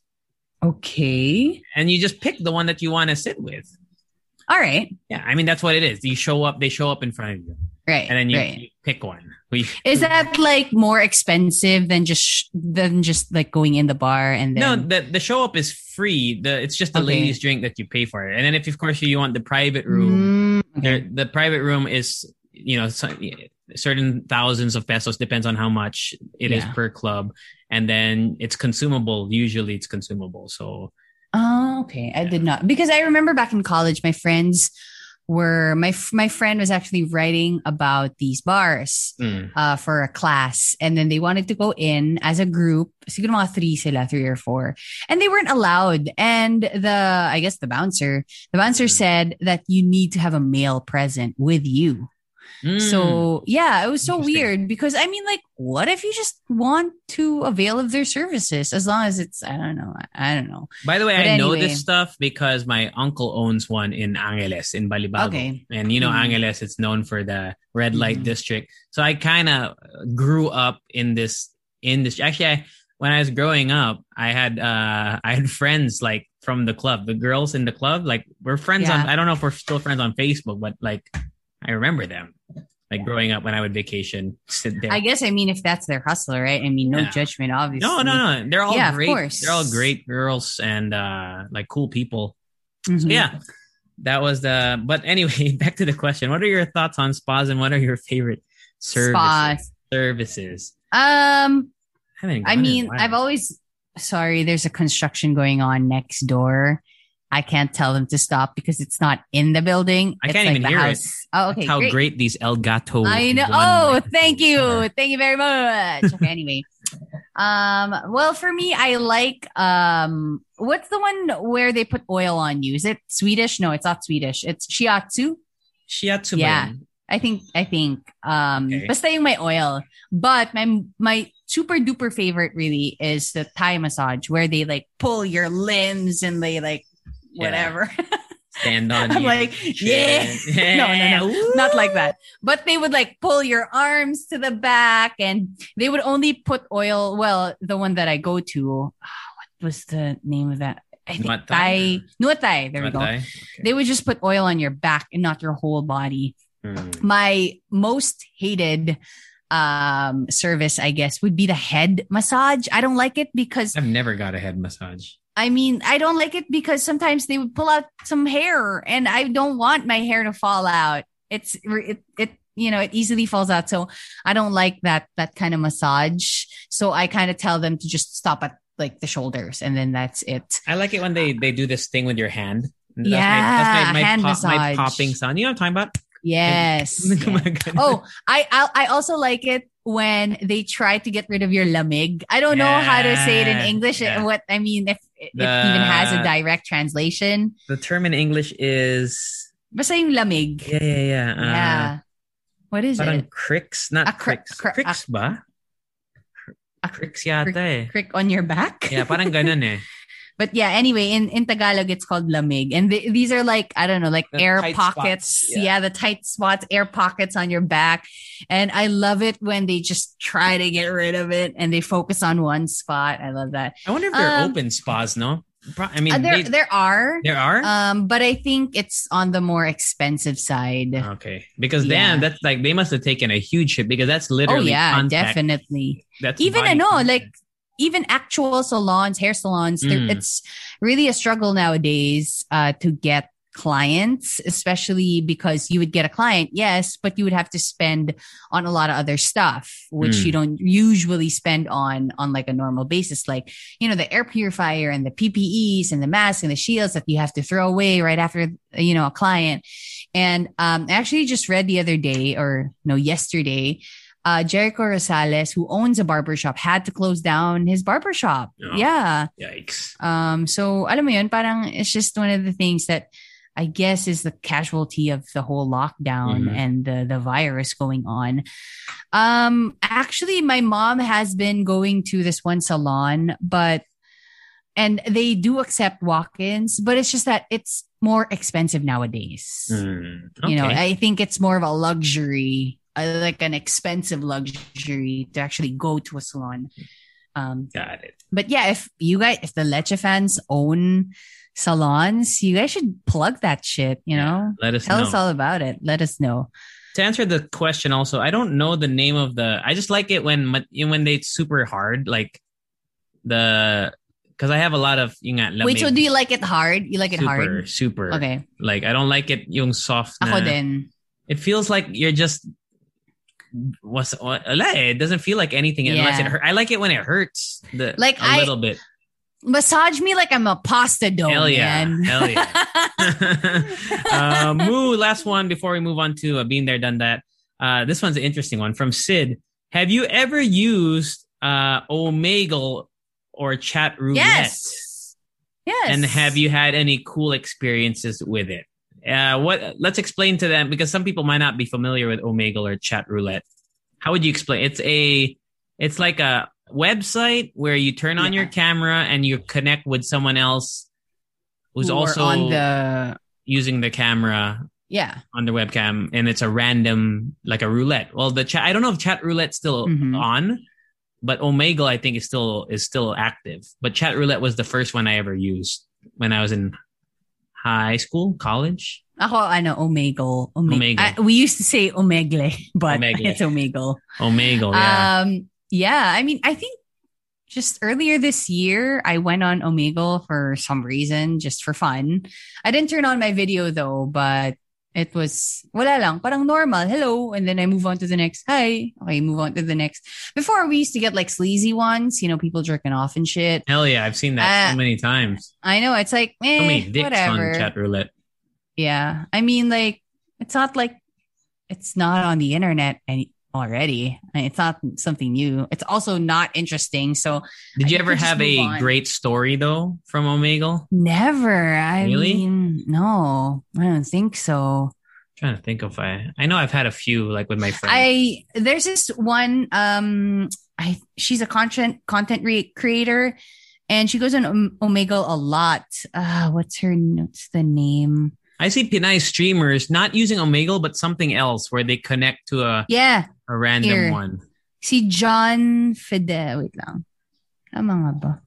Okay. and you just pick the one that you want to sit with. All right. Yeah. I mean, that's what it is. You show up, they show up in front of you. Right. And then you, right. you pick one. We, Is that like more expensive than just than just like going in the bar and then? No, the the show up is free. The it's just the Okay. ladies' drink that you pay for it. And then if of course you want the private room, Mm, there, okay. the private room is you know so, certain thousands of pesos, depends on how much it is Yeah. per club, and then it's consumable. Usually it's consumable. So Oh, okay. I did not, because I remember back in college, my friends were my my friend was actually writing about these bars mm, uh, for a class, and then they wanted to go in as a group. Siguro mga three sila, three or four, and they weren't allowed. And the I guess the bouncer, the bouncer Mm. said that you need to have a male present with you. mm. So yeah, it was so Interesting. weird because I mean, like, what if you just want to avail of their services as long as it's I don't know, I, I don't know. By the way, But I know anyway. this stuff because my uncle owns one in Angeles, in Balibago. Okay. And you know, Mhm. Angeles, it's known for the red light Mhm. district. So I kind of grew up in this industry. Actually, I, when I was growing up, I had uh, I had friends like from the club. The girls in the club, like we're friends on. Yeah. I don't know if we're still friends on Facebook, but like I remember them. Like growing up when I would vacation, sit there. I guess I mean if that's their hustle, right? I mean, no Yeah. judgment, obviously. no, no, no. They're all Yeah, of great. course. They're all great girls and uh, like cool people. Mhm. So yeah, that was the. But anyway, back to the question: what are your thoughts on spas, and what are your favorite services? Spa. Services. Um, I, haven't I gone in a mean, while. I've always sorry. There's a construction going on next door. I can't tell them to stop because it's not in the building. I It's can't like even the hear it. house. Oh, okay. That's how great. great these El Gato. I know. one Oh, microphones thank you. are. Thank you very much. Okay, anyway. Um, well, for me, I like um what's the one where they put oil on you? Is it Swedish? No, it's not Swedish. It's shiatsu. Shiatsu. Yeah. ba yun? I think I think um Okay. basta yung may oil. But my my super duper favorite really is the Thai massage where they like pull your limbs and they like Yeah. whatever. Stand on. I'm you. like, yeah. No, no, no. Woo! Not like that. But they would like pull your arms to the back and they would only put oil. Well, the one that I go to, ah, what was the name of that? I think Muay Thai Thai. or- Muay Thai. There we go. Matay? They would just put oil on your back and not your whole body. Hmm. My most hated um service, I guess, would be the head massage. I don't like it because I've never got a head massage. I mean, I don't like it because sometimes they would pull out some hair and I don't want my hair to fall out. It's it, it you know, it easily falls out. So I don't like that that kind of massage. So I kind of tell them to just stop at like the shoulders and then that's it. I like it when they they do this thing with your hand. That's Yeah, my, that's my, my, hand pop, my massage. popping sound. You know what I'm talking about? Yes. Yeah. Oh, I, I I also like it when they try to get rid of your lamig. I don't know how to say it in Yeah, English. yeah. What I mean, if it The- even has a direct translation. The term in English is Basta yung lamig. Yeah, yeah, yeah. Uh, yeah. What is parang it? cricks, not A cri- cricks. cri- cricks ba? A cricks yata crick, eh. crick on your back? Yeah, parang ganun eh. But yeah, anyway, in, in Tagalog, it's called lamig. And th- these are like, I don't know, like The air tight pockets. spots. Yeah. Yeah. the tight spots, air pockets on your back. And I love it when they just try to get rid of it and they focus on one spot. I love that. I wonder if there are Um, open spas, no? Pro- I mean, Uh, there, they- there are. there are? Um, but I think it's on the more expensive side. Okay. Because Yeah. then that's like, they must have taken a huge hit because that's Oh literally yeah, contact. definitely. That's Even I body know, contact. like even actual salons, hair salons, there- Mm. it's really a struggle nowadays uh, to get clients, especially because you would get a client, yes, but you would have to spend on a lot of other stuff, which Mm. you don't usually spend on on like a normal basis, like you know the air purifier and the P P Es and the masks and the shields that you have to throw away right after you know a client. And um, I actually just read the other day, or no, yesterday. Uh, Jericho Rosales, who owns a barbershop, had to close down his barbershop. Oh. Yeah. Yikes. Um, so, alam mo yun, parang it's just one of the things that I guess is the casualty of the whole lockdown Mhm. and the, the virus going on. Um, actually, my mom has been going to this one salon, but and they do accept walk-ins, but it's just that it's more expensive nowadays. Mm. You know, Okay. I think it's more of a luxury, uh, like an expensive luxury to actually go to a salon. Um, Got it. but yeah, if you guys, if the Leche fans own salons, you guys should plug that shit, you know? Let us Tell know. us all about it. Let us know. To answer the question also, I don't know the name of the, I just like it when, ma- when they super hard, like the, because I have a lot of, yung nga, Wait, lamig, so do you like it hard? You like it super, hard? super. Okay. Like, I don't like it yung soft na. Ako din. It feels like you're just, what's, what, wala eh, it doesn't feel like anything unless Yeah. it hurt. I like it when it hurts the, Like, a I- little bit. Massage me like I'm a pasta dough, Hell yeah. man. Hell yeah. uh, Moo, last one before we move on to uh, Been There, Done That. Uh, this one's an interesting one from Sid. Have you ever used uh, Omegle or Chat Roulette? Yes. Yes. And have you had any cool experiences with it? Uh, what? Let's explain to them because some people might not be familiar with Omegle or Chat Roulette. How would you explain? It's a, it's like a website where you turn on Yeah. your camera and you connect with someone else who's Who are also on the using the camera yeah. on their webcam, and it's a random, like a roulette. Well, the chat, I don't know if Chat Roulette's still Mhm. on, but Omegle I think is still is still active. But Chat Roulette was the first one I ever used when I was in high school, college. Ako, ano, Omegle. Ome- Omegle. I- we used to say Omegle, but Omegle. it's Omegle. Omegle, yeah. Um, yeah, I mean, I think just earlier this year, I went on Omegle for some reason, just for fun. I didn't turn on my video though, but it was, wala lang, parang normal, hello, and then I move on to the next, hi, okay, move on to the next. Before, we used to get like sleazy ones, you know, people jerking off and shit. Hell yeah, I've seen that uh, so many times. I know, it's like, eh, So many dicks whatever. on Chat Roulette. Yeah. I mean, like, it's not like it's not on the internet any already. I mean, it's not something new. It's also not interesting. So Did I you think ever we just have move a on. great story though from Omegle? never. I Really? mean, no, I don't think so. trying to think of I I know I've had a few like with my friends. I there's this one. Um, I she's a content content re- creator, and she goes on Om- Omegle a lot. Uh, what's her? What's the name? I see Pinay streamers not using Omegle but something else where they connect to a, Yeah, a random Here. one. si John Fidel. Wait lang. Tama nga ba?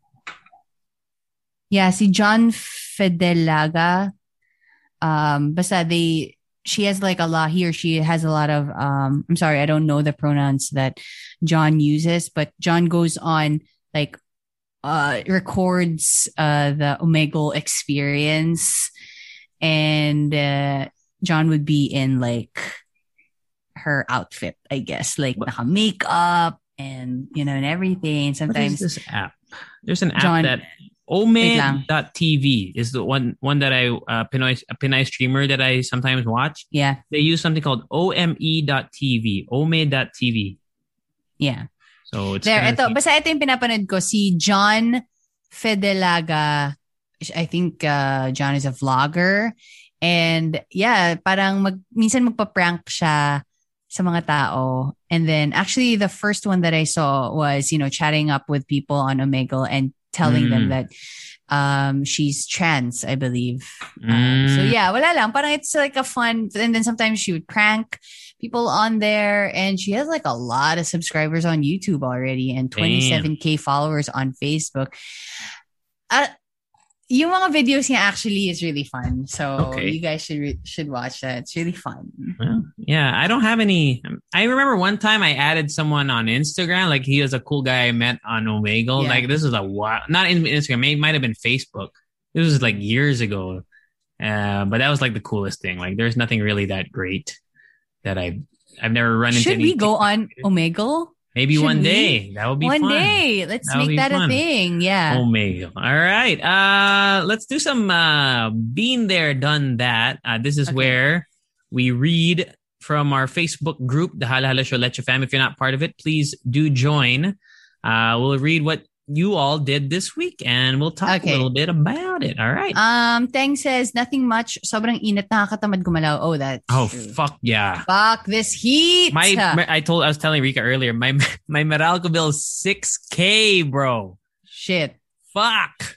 Yeah, si John Fidelaga. Um, basta they, she has like a lot, he or she has a lot of, um, I'm sorry, I don't know the pronouns that John uses, but John goes on like, uh, records, uh, the Omegle experience. And, uh, John would be in like her outfit, I guess, like naka makeup and, you know, and everything. What is Sometimes this app? There's an app John- that Wait lang. Ome dot T V is the one one that I uh Pinoy a Pinay streamer that I sometimes watch. yeah, They use something called O M E dot T V. Ome dot T V. yeah. So it's There, kinda- ito, basta ito yung pinapanood ko, si John Fidelaga. I think uh, John is a vlogger. And yeah, parang mag, minsan magpa-prank siya sa mga tao. And then actually the first one that I saw was, you know, chatting up with people on Omegle and telling mm. them that um, she's trans, I believe. Mm. Um, so yeah, wala lang. Parang it's like a fun, and then sometimes she would prank people on there, and she has like a lot of subscribers on YouTube already and twenty-seven K followers on Facebook. Uh, Yung mga videos niya actually is really fun. So okay. you guys should re- should watch that. It's really fun. Well, yeah, I don't have any. I remember one time I added someone on Instagram. Like he was a cool guy I met on Omegle. Yeah. Like this is a while. Not in Instagram. It might have been Facebook. This was like years ago. Uh, but that was like the coolest thing. Like there's nothing really that great that I've, I've never run into. Should we go on Omegle? Maybe Should one we? day. That would be one fun. One day. Let's that make that fun. a thing. Yeah. Omegle. All right. Uh, let's do some uh, been there, done that. Uh, this is okay. where we read from our Facebook group, the Hala Hala Show Leche Fam. If you're not part of it, please do join. Uh, we'll read what you all did this week and we'll talk okay. a little bit about it. All right. Um, Teng says, nothing much. Sobrang init, nakakatamad gumalaw. Oh, that's Oh, true. fuck yeah. Fuck this heat. My, my I told I was telling Rika earlier, my my Meralco bill is six K, bro. Shit. Fuck.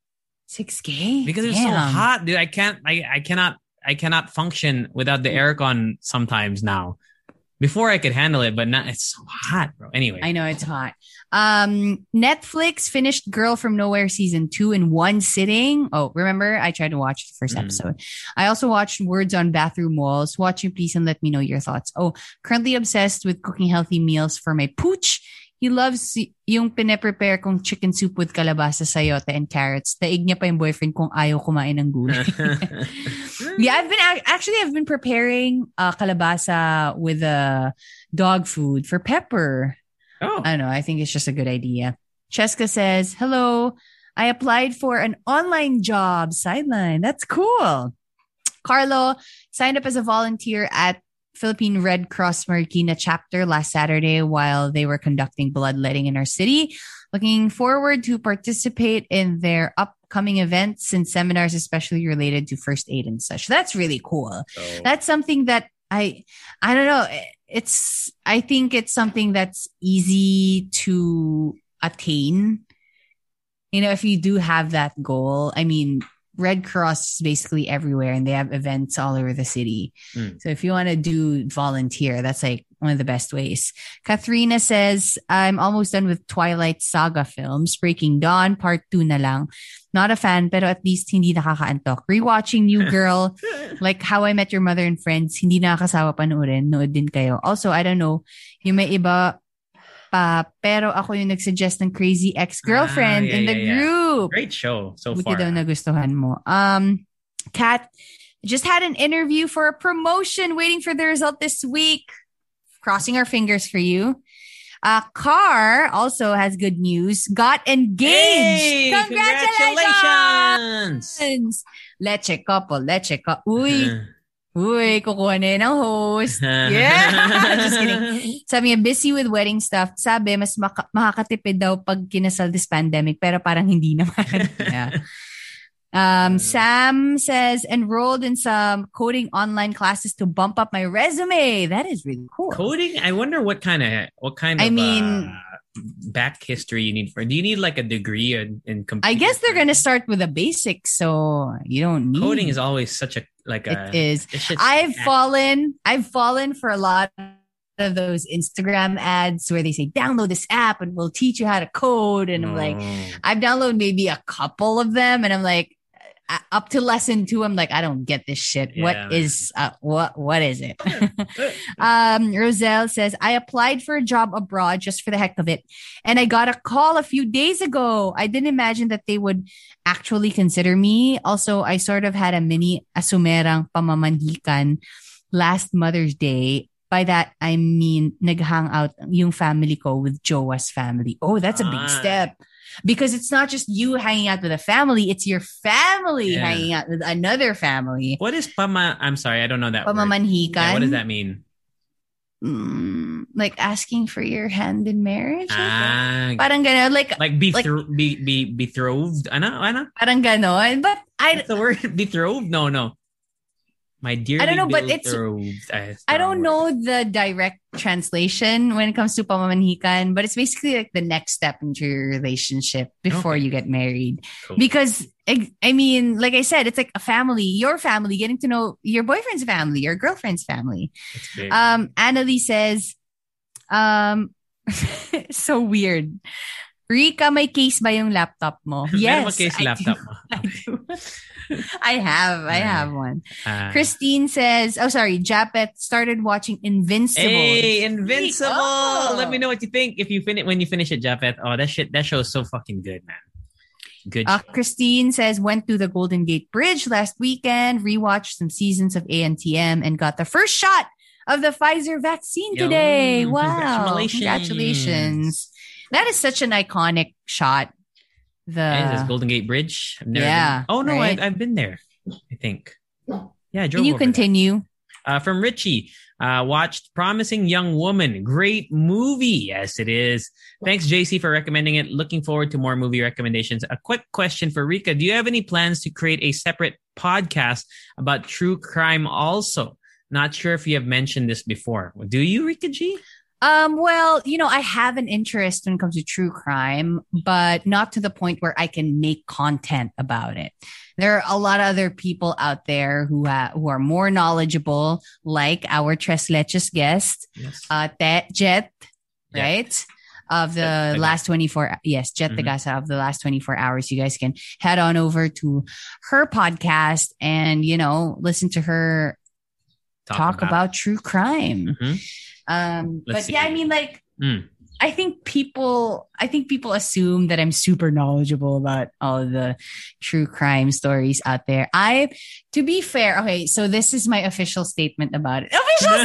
six K? Because it's Damn. so hot, dude. I can't I, I cannot I cannot function without the aircon sometimes now. Before I could handle it, but now it's so hot, bro. Anyway. I know it's hot. Um, Netflix finished Girl from Nowhere season two in one sitting. Oh, remember? I tried to watch the first mm. episode. I also watched Words on Bathroom Walls. Watch it, please, and let me know your thoughts. Oh, currently obsessed with cooking healthy meals for my pooch. He loves yung pine-prepare kong chicken soup with kalabasa, sayote, and carrots. Daig niya pa yung boyfriend kung ayaw kumain ng gulay. Yeah, I've been actually I've been preparing uh, kalabasa with uh, dog food for Pepper. Oh, I don't know. I think it's just a good idea. Cheska says, "Hello, I applied for an online job sideline. That's cool." Carlo signed up as a volunteer at Philippine Red Cross Marikina chapter last Saturday while they were conducting bloodletting in our city. Looking forward to participate in their upcoming events and seminars, especially related to first aid and such. That's really cool. Oh. That's something that I, I don't know. It's, I think it's something that's easy to attain. You know, if you do have that goal, I mean, Red Cross is basically everywhere and they have events all over the city. Mm. So if you want to do volunteer, that's like one of the best ways. Kathrina says, I'm almost done with Twilight Saga films. Breaking Dawn, part two na lang. Not a fan, pero at least hindi nakakaantok. Rewatching New Girl, like How I Met Your Mother and Friends, hindi nakakasawa panoorin. Nood din kayo. Also, I don't know, yung may iba pa, pero ako yung nagsuggest ng Crazy Ex-Girlfriend ah, yeah, in the yeah, group. Yeah. Great show so Buti far. Buti daw nagustuhan mo. Um, Kat just had an interview for a promotion, waiting for the result this week. Crossing our fingers for you. Uh, Car also has good news. Got engaged. Hey, congratulations! congratulations! Leche couple, leche couple. Uy. Uy, kukuha na yun ang host. Yeah. Just kidding. Sabi niya, busy with wedding stuff. Sabi, mas maka- makakatipid daw pag kinasal this pandemic. Pero parang hindi naman. Yeah. Um, Sam says, enrolled in some coding online classes to bump up my resume. That is really cool. Coding? I wonder what kind of, what kind of, I mean, uh, back history you need for, do you need like a degree in, in computer? I guess they're going to start with the basics. So you don't need. Coding is always such a, like a. It is. I've act- fallen, I've fallen for a lot of those Instagram ads where they say, download this app and we'll teach you how to code. And I'm like, I've downloaded maybe a couple of them and I'm like, up to lesson two, I'm like, I don't get this shit. Yeah, what man. is, uh, what, what is it? um, Roselle says, I applied for a job abroad just for the heck of it. And I got a call a few days ago. I didn't imagine that they would actually consider me. Also, I sort of had a mini asumerang pamamanhikan last Mother's Day. By that, I mean, nag-hang out yung family ko with Joa's family. Oh, that's a big ah. step. Because it's not just you hanging out with a family, it's your family yeah. hanging out with another family. What is pama? I'm sorry, I don't know that Pamamanhikan. Yeah, what does that mean? Mm, like asking for your hand in marriage? Ah, parang ganon. Like, like, bethro- like be, be, betrothed? Ano? Ano? Parang ganon. But I... What's the word? Betrothed? No, no. My dearly I don't know, but it's betrothed. I don't know the direct translation when it comes to pamamanihikan, but it's basically like the next step into your relationship before Okay. you get married. Cool. Because I I mean, like I said, it's like a family, your family, getting to know your boyfriend's family, your girlfriend's family. That's big. Um, Annalie says, um, so weird. Rika, may case ba yung laptop mo? Meron Yes, ba case I laptop do. mo? I do. I have. I have one. Ah. Christine says, oh, sorry, Japet started watching Invincible. Hey, Invincible! Oh. Let me know what you think if you finish when you finish it, Japet. Oh, that shit, that show is so fucking good, man. Good. Uh, show. Christine says, went to the Golden Gate Bridge last weekend, rewatched some seasons of A N T M, and got the first shot of the Pfizer vaccine Yo, today. Wow. congratulations. Congratulations. That is such an iconic shot. The Hey, this Golden Gate Bridge. I've never Yeah, been. Oh no, right? I've, I've been there. I think. Yeah, I drove Can you over there. continue? Uh, from Richie, uh, watched Promising Young Woman. Great movie. Yes, it is. Thanks, J C, for recommending it. Looking forward to more movie recommendations. A quick question for Rika. Do you have any plans to create a separate podcast about true crime also? Not sure if you have mentioned this before. Do you, Rika G? Um, well, you know, I have an interest when it comes to true crime, but not to the point where I can make content about it. There are a lot of other people out there who ha- who are more knowledgeable, like our Tres Leches guest, Yes. uh, Te- Jet, Jet. right? Of the Jet Tagasa. last twenty-four, yes, Jet Mhm. Tagasa of the last twenty-four hours. You guys can head on over to her podcast and, you know, listen to her talk, about. true crime. Mhm. Um, Let's but yeah, see. I mean, like, Mm. I think people, I think people assume that I'm super knowledgeable about all of the true crime stories out there. I, to be fair, okay, so this is my official statement about it. Official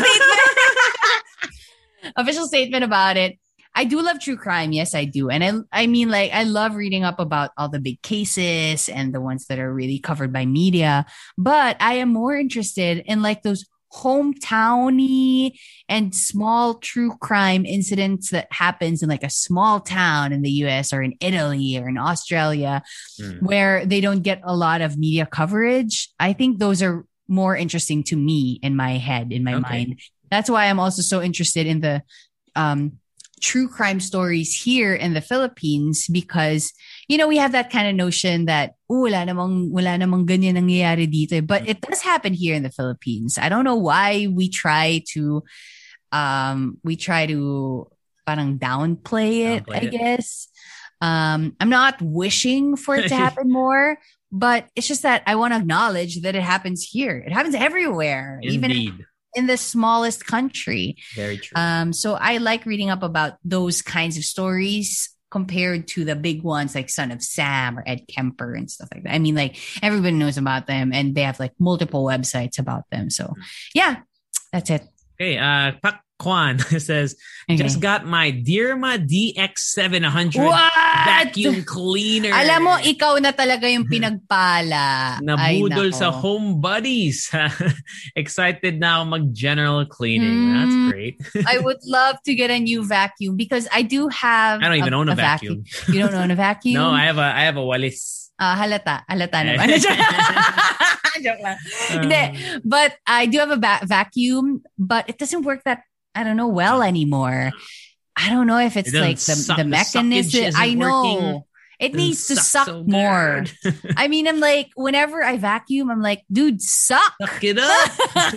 statement. Official statement about it. I do love true crime. Yes, I do. And I, I mean, like, I love reading up about all the big cases and the ones that are really covered by media. But I am more interested in like those hometowny and small true crime incidents that happens in like a small town in the U S or in Italy or in Australia Mm. where they don't get a lot of media coverage. I think those are more interesting to me in my head, in my Okay. mind. That's why I'm also so interested in the um, true crime stories here in the Philippines because, you know, we have that kind of notion that, oh, wala namang, wala namang ganyan nangyayari dito. But it does happen here in the Philippines. I don't know why we try to, um, we try to parang downplay it, Downplay I it. guess. Um, I'm not wishing for it to happen more, but it's just that I want to acknowledge that it happens here. It happens everywhere, even in, Indeed. in the smallest country. Very true. Um, so I like reading up about those kinds of stories compared to the big ones like Son of Sam or Ed Kemper and stuff like that. I mean, like everybody knows about them and they have like multiple websites about them. So yeah, that's it. Okay, uh, Pak Kwan says, Okay. just got my Dirma D X seven hundred What? vacuum cleaner. Alam mo, ikaw na talaga yung pinagpala. Ay, Nabudol nako. sa Home Buddies. Excited now mag-general cleaning. Mm. That's great. I would love to get a new vacuum because I do have. I don't even own a vacuum. You don't own a vacuum? No, I have a I have a Walis. Ah, halata. Halata naman. Joke lang. Hindi. But I do have a va- vacuum, but it doesn't work that, I don't know, well anymore. I don't know if it's It doesn't like the, suck. the The mechanism. suckage isn't I know. working. It Doesn't needs to suck suck so more. good. I mean, I'm like, whenever I vacuum, I'm like, dude, suck. Suck it up.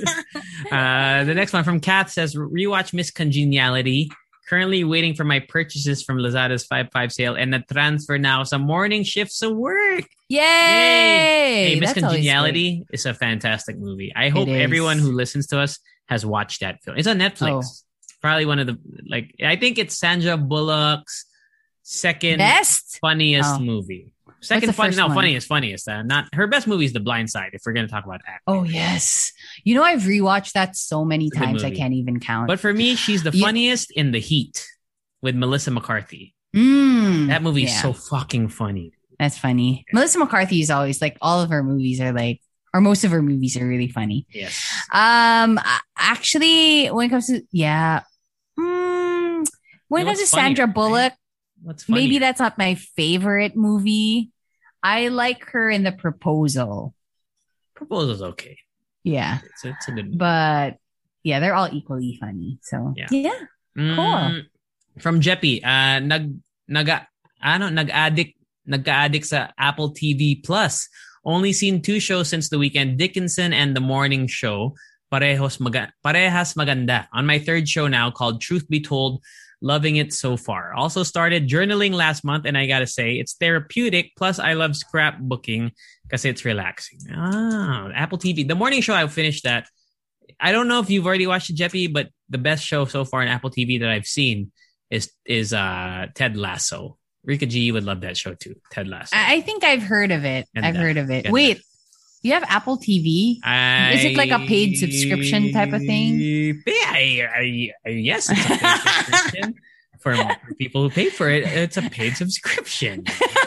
uh, the next one from Kat says, rewatch Miss Congeniality. Currently waiting for my purchases from Lazada's five five sale and a transfer now some morning shifts of work. Yay! Hey, Miss That's always Congeniality is a fantastic movie. I hope It is. everyone who listens to us has watched that film. It's on Netflix. Oh. Probably one of the, like, I think it's Sandra Bullock's second great. Best? funniest Oh. movie. Second the funny, first no, one? funniest, funniest. Uh, not her best movie is The Blind Side. If we're gonna talk about acting, Oh, yes. You know, I've rewatched that so many Good times, I movie. can't even count. but for me, she's the You- funniest in The Heat with Melissa McCarthy. Mm, That movie is yeah. so fucking funny. That's funny. Melissa McCarthy is always like, all of her movies are like, or most of her movies are really funny. Yes. Um, a- actually, when it comes to, yeah. Mm, when it Yeah, comes to what's Sandra funnier, Bullock, What's funny? maybe that's not my favorite movie. I like her in The Proposal. Proposal's okay. Yeah. It's, it's a good movie. But yeah, they're all equally funny. So Yeah. yeah. Cool. Mm, from Jeppy, uh, nag, naga, ano, nag-addict, nagka-addict sa Apple T V Plus. Only seen two shows since the weekend, Dickinson and The Morning Show. Parehos maga, parehas maganda. On my third show now called Truth Be Told, loving it so far. Also started journaling last month, and I gotta say, it's therapeutic. Plus, I love scrapbooking because it's relaxing. Ah, Apple T V. The Morning Show, I finished that. I don't know if you've already watched it, Jeppy, but the best show so far in Apple T V that I've seen is is uh, Ted Lasso. Rika G would love that show too. Ted Lasso. I I think I've heard of it. Ganda. I've heard of it. Ganda. Wait, you have Apple T V? I, Is it like a paid subscription type of thing? I, I, I, yes, it's a paid subscription. For, for people who pay for it, it's a paid subscription.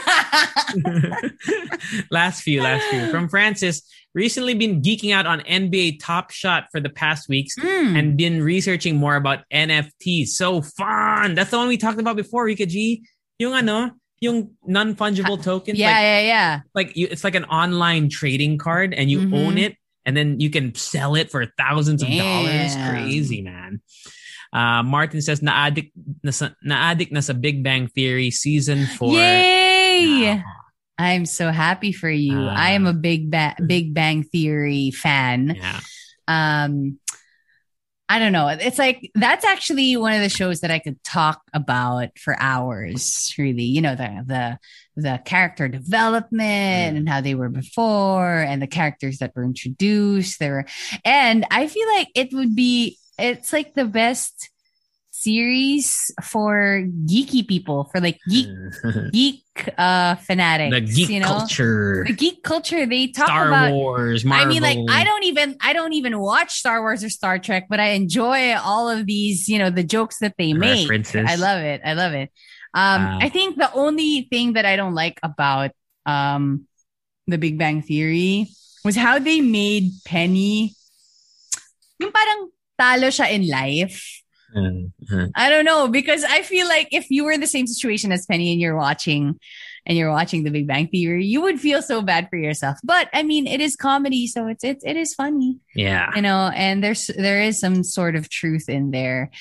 last few, last few. From Francis, recently been geeking out on N B A Top Shot for the past weeks Mm. and been researching more about N F Ts. So fun. That's the one we talked about before, Rika G. Yung ano, yung non-fungible tokens. Yeah, like, yeah, yeah. like you, it's like an online trading card and you Mhm. own it and then you can sell it for thousands of dollars. Damn. Crazy, man. Uh, Martin says, na-addict na sa, na-addict na sa Big Bang Theory season four. Yay! Now. I'm so happy for you. Uh, I am a big ba- Big Bang Theory fan. Yeah. Um, I don't know. It's like that's actually one of the shows that I could talk about for hours. Really, you know, the the the character development Mm. and how they were before, and the characters that were introduced. There were, and I feel like it would be. It's like the best series for geeky people, for like geek geek uh fanatics. The geek you know? culture. The geek culture. They talk Star about. Wars, Marvel. I mean, like, I don't even, I don't even watch Star Wars or Star Trek, but I enjoy all of these, you know, the jokes that they make. References. I love it. I love it. Um, Uh, I think the only thing that I don't like about, um, the Big Bang Theory was how they made Penny, yung parang talo siya in life. uh-huh. I don't know, because I feel like if you were in the same situation as Penny and you're watching and you're watching the Big Bang Theory, you would feel so bad for yourself. But I mean, it is comedy, so it's it's it is funny, Yeah. you know, and there's there is some sort of truth in there.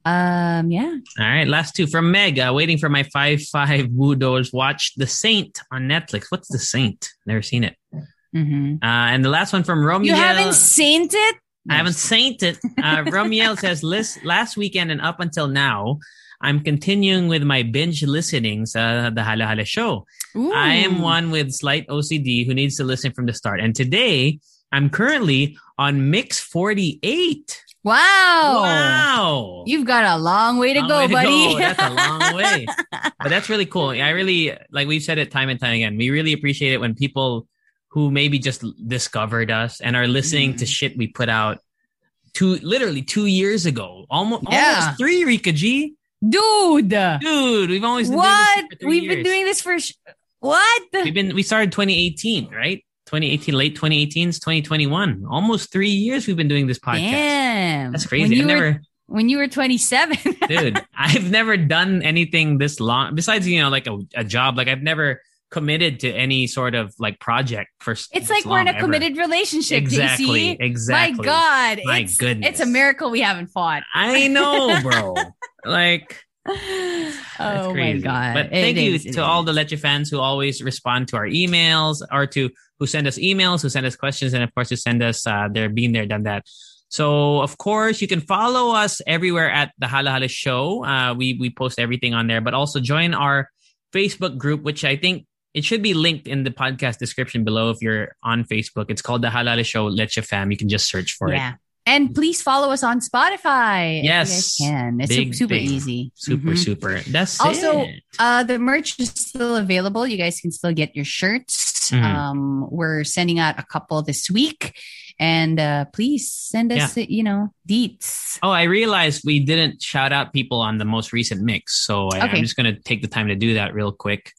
Um, yeah. All right, last two from Meg. Uh, waiting for my five five Budos. Watch The Saint on Netflix. What's The Saint? Never seen it. Mm-hmm. Uh, and the last one from Romeo. You haven't seen it? I haven't seen it. Uh, Romiel says, List, last weekend and up until now, I'm continuing with my binge listening sa The Hala Hala Show. Ooh. I am one with slight O C D who needs to listen from the start. And today, I'm currently on Mix forty-eight. Wow. Wow. You've got a long way to Long go, way to buddy. go. That's a long way. But that's really cool. I really, like we've said it time and time again, we really appreciate it when people who maybe just discovered us and are listening Mm. to shit we put out two, literally two years ago. Almost, Yeah. almost three, Rika G. Dude. Dude, we've always been What? doing this for three We've years. been doing this for sh- what? We've been, we started twenty eighteen, right? twenty eighteen, late twenty eighteen, twenty twenty-one. Almost three years we've been doing this podcast. Damn. That's When crazy. you I've were, never, when you were twenty-seven. dude, I've never done anything this long besides, you know, like a, a job. Like I've never committed to any sort of like project for s- It's this like we're in a long ever. committed relationship, Exactly, J C. exactly. My God. My it's, goodness. It's a miracle we haven't fought. I know, bro. Like, Oh that's my crazy. God. But It thank you is, it to all is. the Leche fans who always respond to our emails or to who send us emails, who send us questions, and of course, who send us uh, their been there, done that. So, of course, you can follow us everywhere at the Hala Hala Show. Uh, we we post everything on there, but also join our Facebook group, which I think it should be linked in the podcast description below if you're on Facebook. It's called the Hala Hala Show Leche Fam. You can just search for it. Yeah. And please follow us on Spotify. Yes. If you guys can. It's Big super, super thing. easy. Super, Mhm. super. That's Also, it. uh, the merch is still available. You guys can still get your shirts. Mhm. Um, we're sending out a couple this week. And uh, please send us, you know, deets. Oh, I realized we didn't shout out people on the most recent mix. So I, Okay. I'm just going to take the time to do that real quick.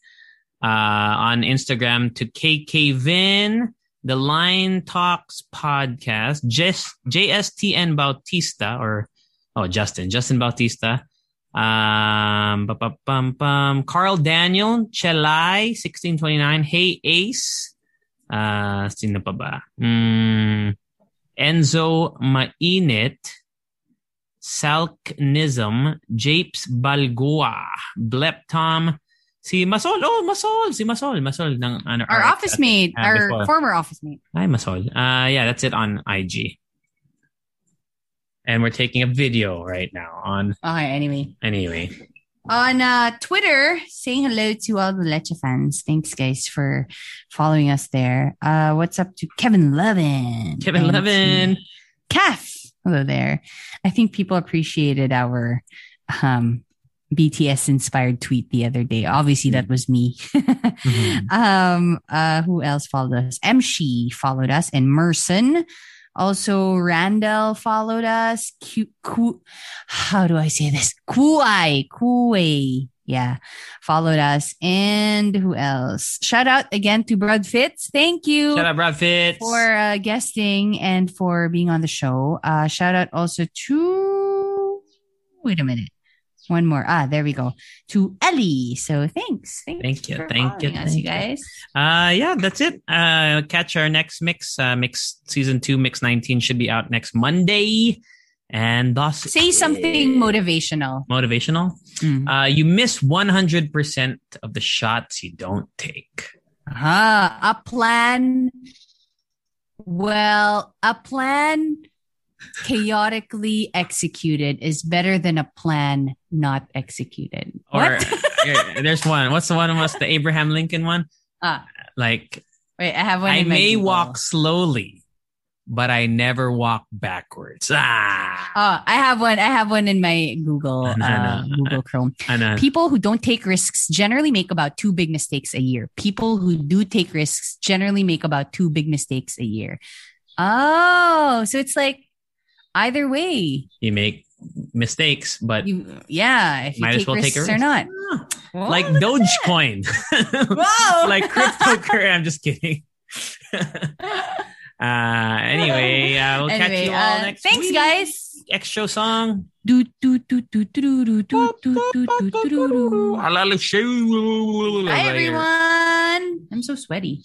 Uh, on Instagram to K K Vin, the Line Talks podcast, Just, J S T N Bautista, or, oh, Justin, Justin Bautista. Um, bum, bum, bum, bum. Carl Daniel, Chelai, sixteen twenty-nine. Hey Ace. Uh, sino pa ba? Mm, Enzo Mainit, Salknism, Japes Balgoa, Bleptom, si Masol. Oh, Masol. Si Masol. Masol. Ng, ano, our R X office mate. uh, our before. former office mate. Hi, Masol. Uh, yeah, that's it on I G. And we're taking a video right now on... Okay, anyway. Anyway. On uh, Twitter, saying hello to all the Leche fans. Thanks, guys, for following us there. Uh, what's up to Kevin Levin? Kevin and Levin. Kath. Hello there. I think people appreciated our um, B T S-inspired tweet the other day. Obviously, that was me. mm-hmm. um, uh, who else followed us? Emshi followed us, and Merson. Also, Randall followed us. Q, Q, how do I say this? Kuai, Kuai, yeah, followed us. And who else? Shout out again to Brad Fitz. Thank you. Shout out Brad Fitz for uh, guesting and for being on the show. Uh, shout out also to. Wait a minute. One more. Ah, there we go. To Ellie. So thanks. Thanks thank you. For thank you. Us, thank you guys. Uh, yeah, that's it. Uh, catch our next mix. Uh, mix season two, mix nineteen should be out next Monday. And thus say something motivational. Motivational. Mm. Uh, you miss one hundred percent of the shots you don't take. Ah, a plan. Well, a plan chaotically executed is better than a plan not executed. Or what? There's one. What's the one? What's the Abraham Lincoln one? Ah, like wait, I have one. I in my may Google. walk slowly, but I never walk backwards. Ah. Oh, I have one. I have one in my Google uh, uh, Google Chrome. Uh, People who don't take risks generally make about two big mistakes a year. People who do take risks generally make about two big mistakes a year. Oh, so it's like. Either way, you make mistakes, but you, yeah, if you might take as well risks take a risk or not. Oh, like Dogecoin, Whoa, like cryptocurrency. I'm just kidding. uh, anyway, uh, we'll anyway, catch you all uh, next thanks, week. guys. Extra song. Do do do do do do do do do do do do. Hi everyone. I'm so sweaty.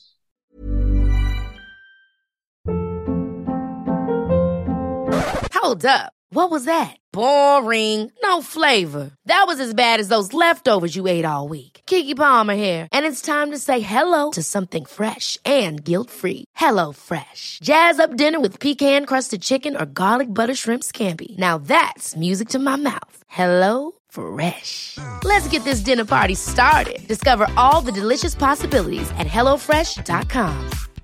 Hold up. What was that? Boring. No flavor. That was as bad as those leftovers you ate all week. Keke Palmer here. And it's time to say hello to something fresh and guilt-free. Hello Fresh. Jazz up dinner with pecan-crusted chicken or garlic butter shrimp scampi. Now that's music to my mouth. Hello Fresh. Let's get this dinner party started. Discover all the delicious possibilities at hello fresh dot com.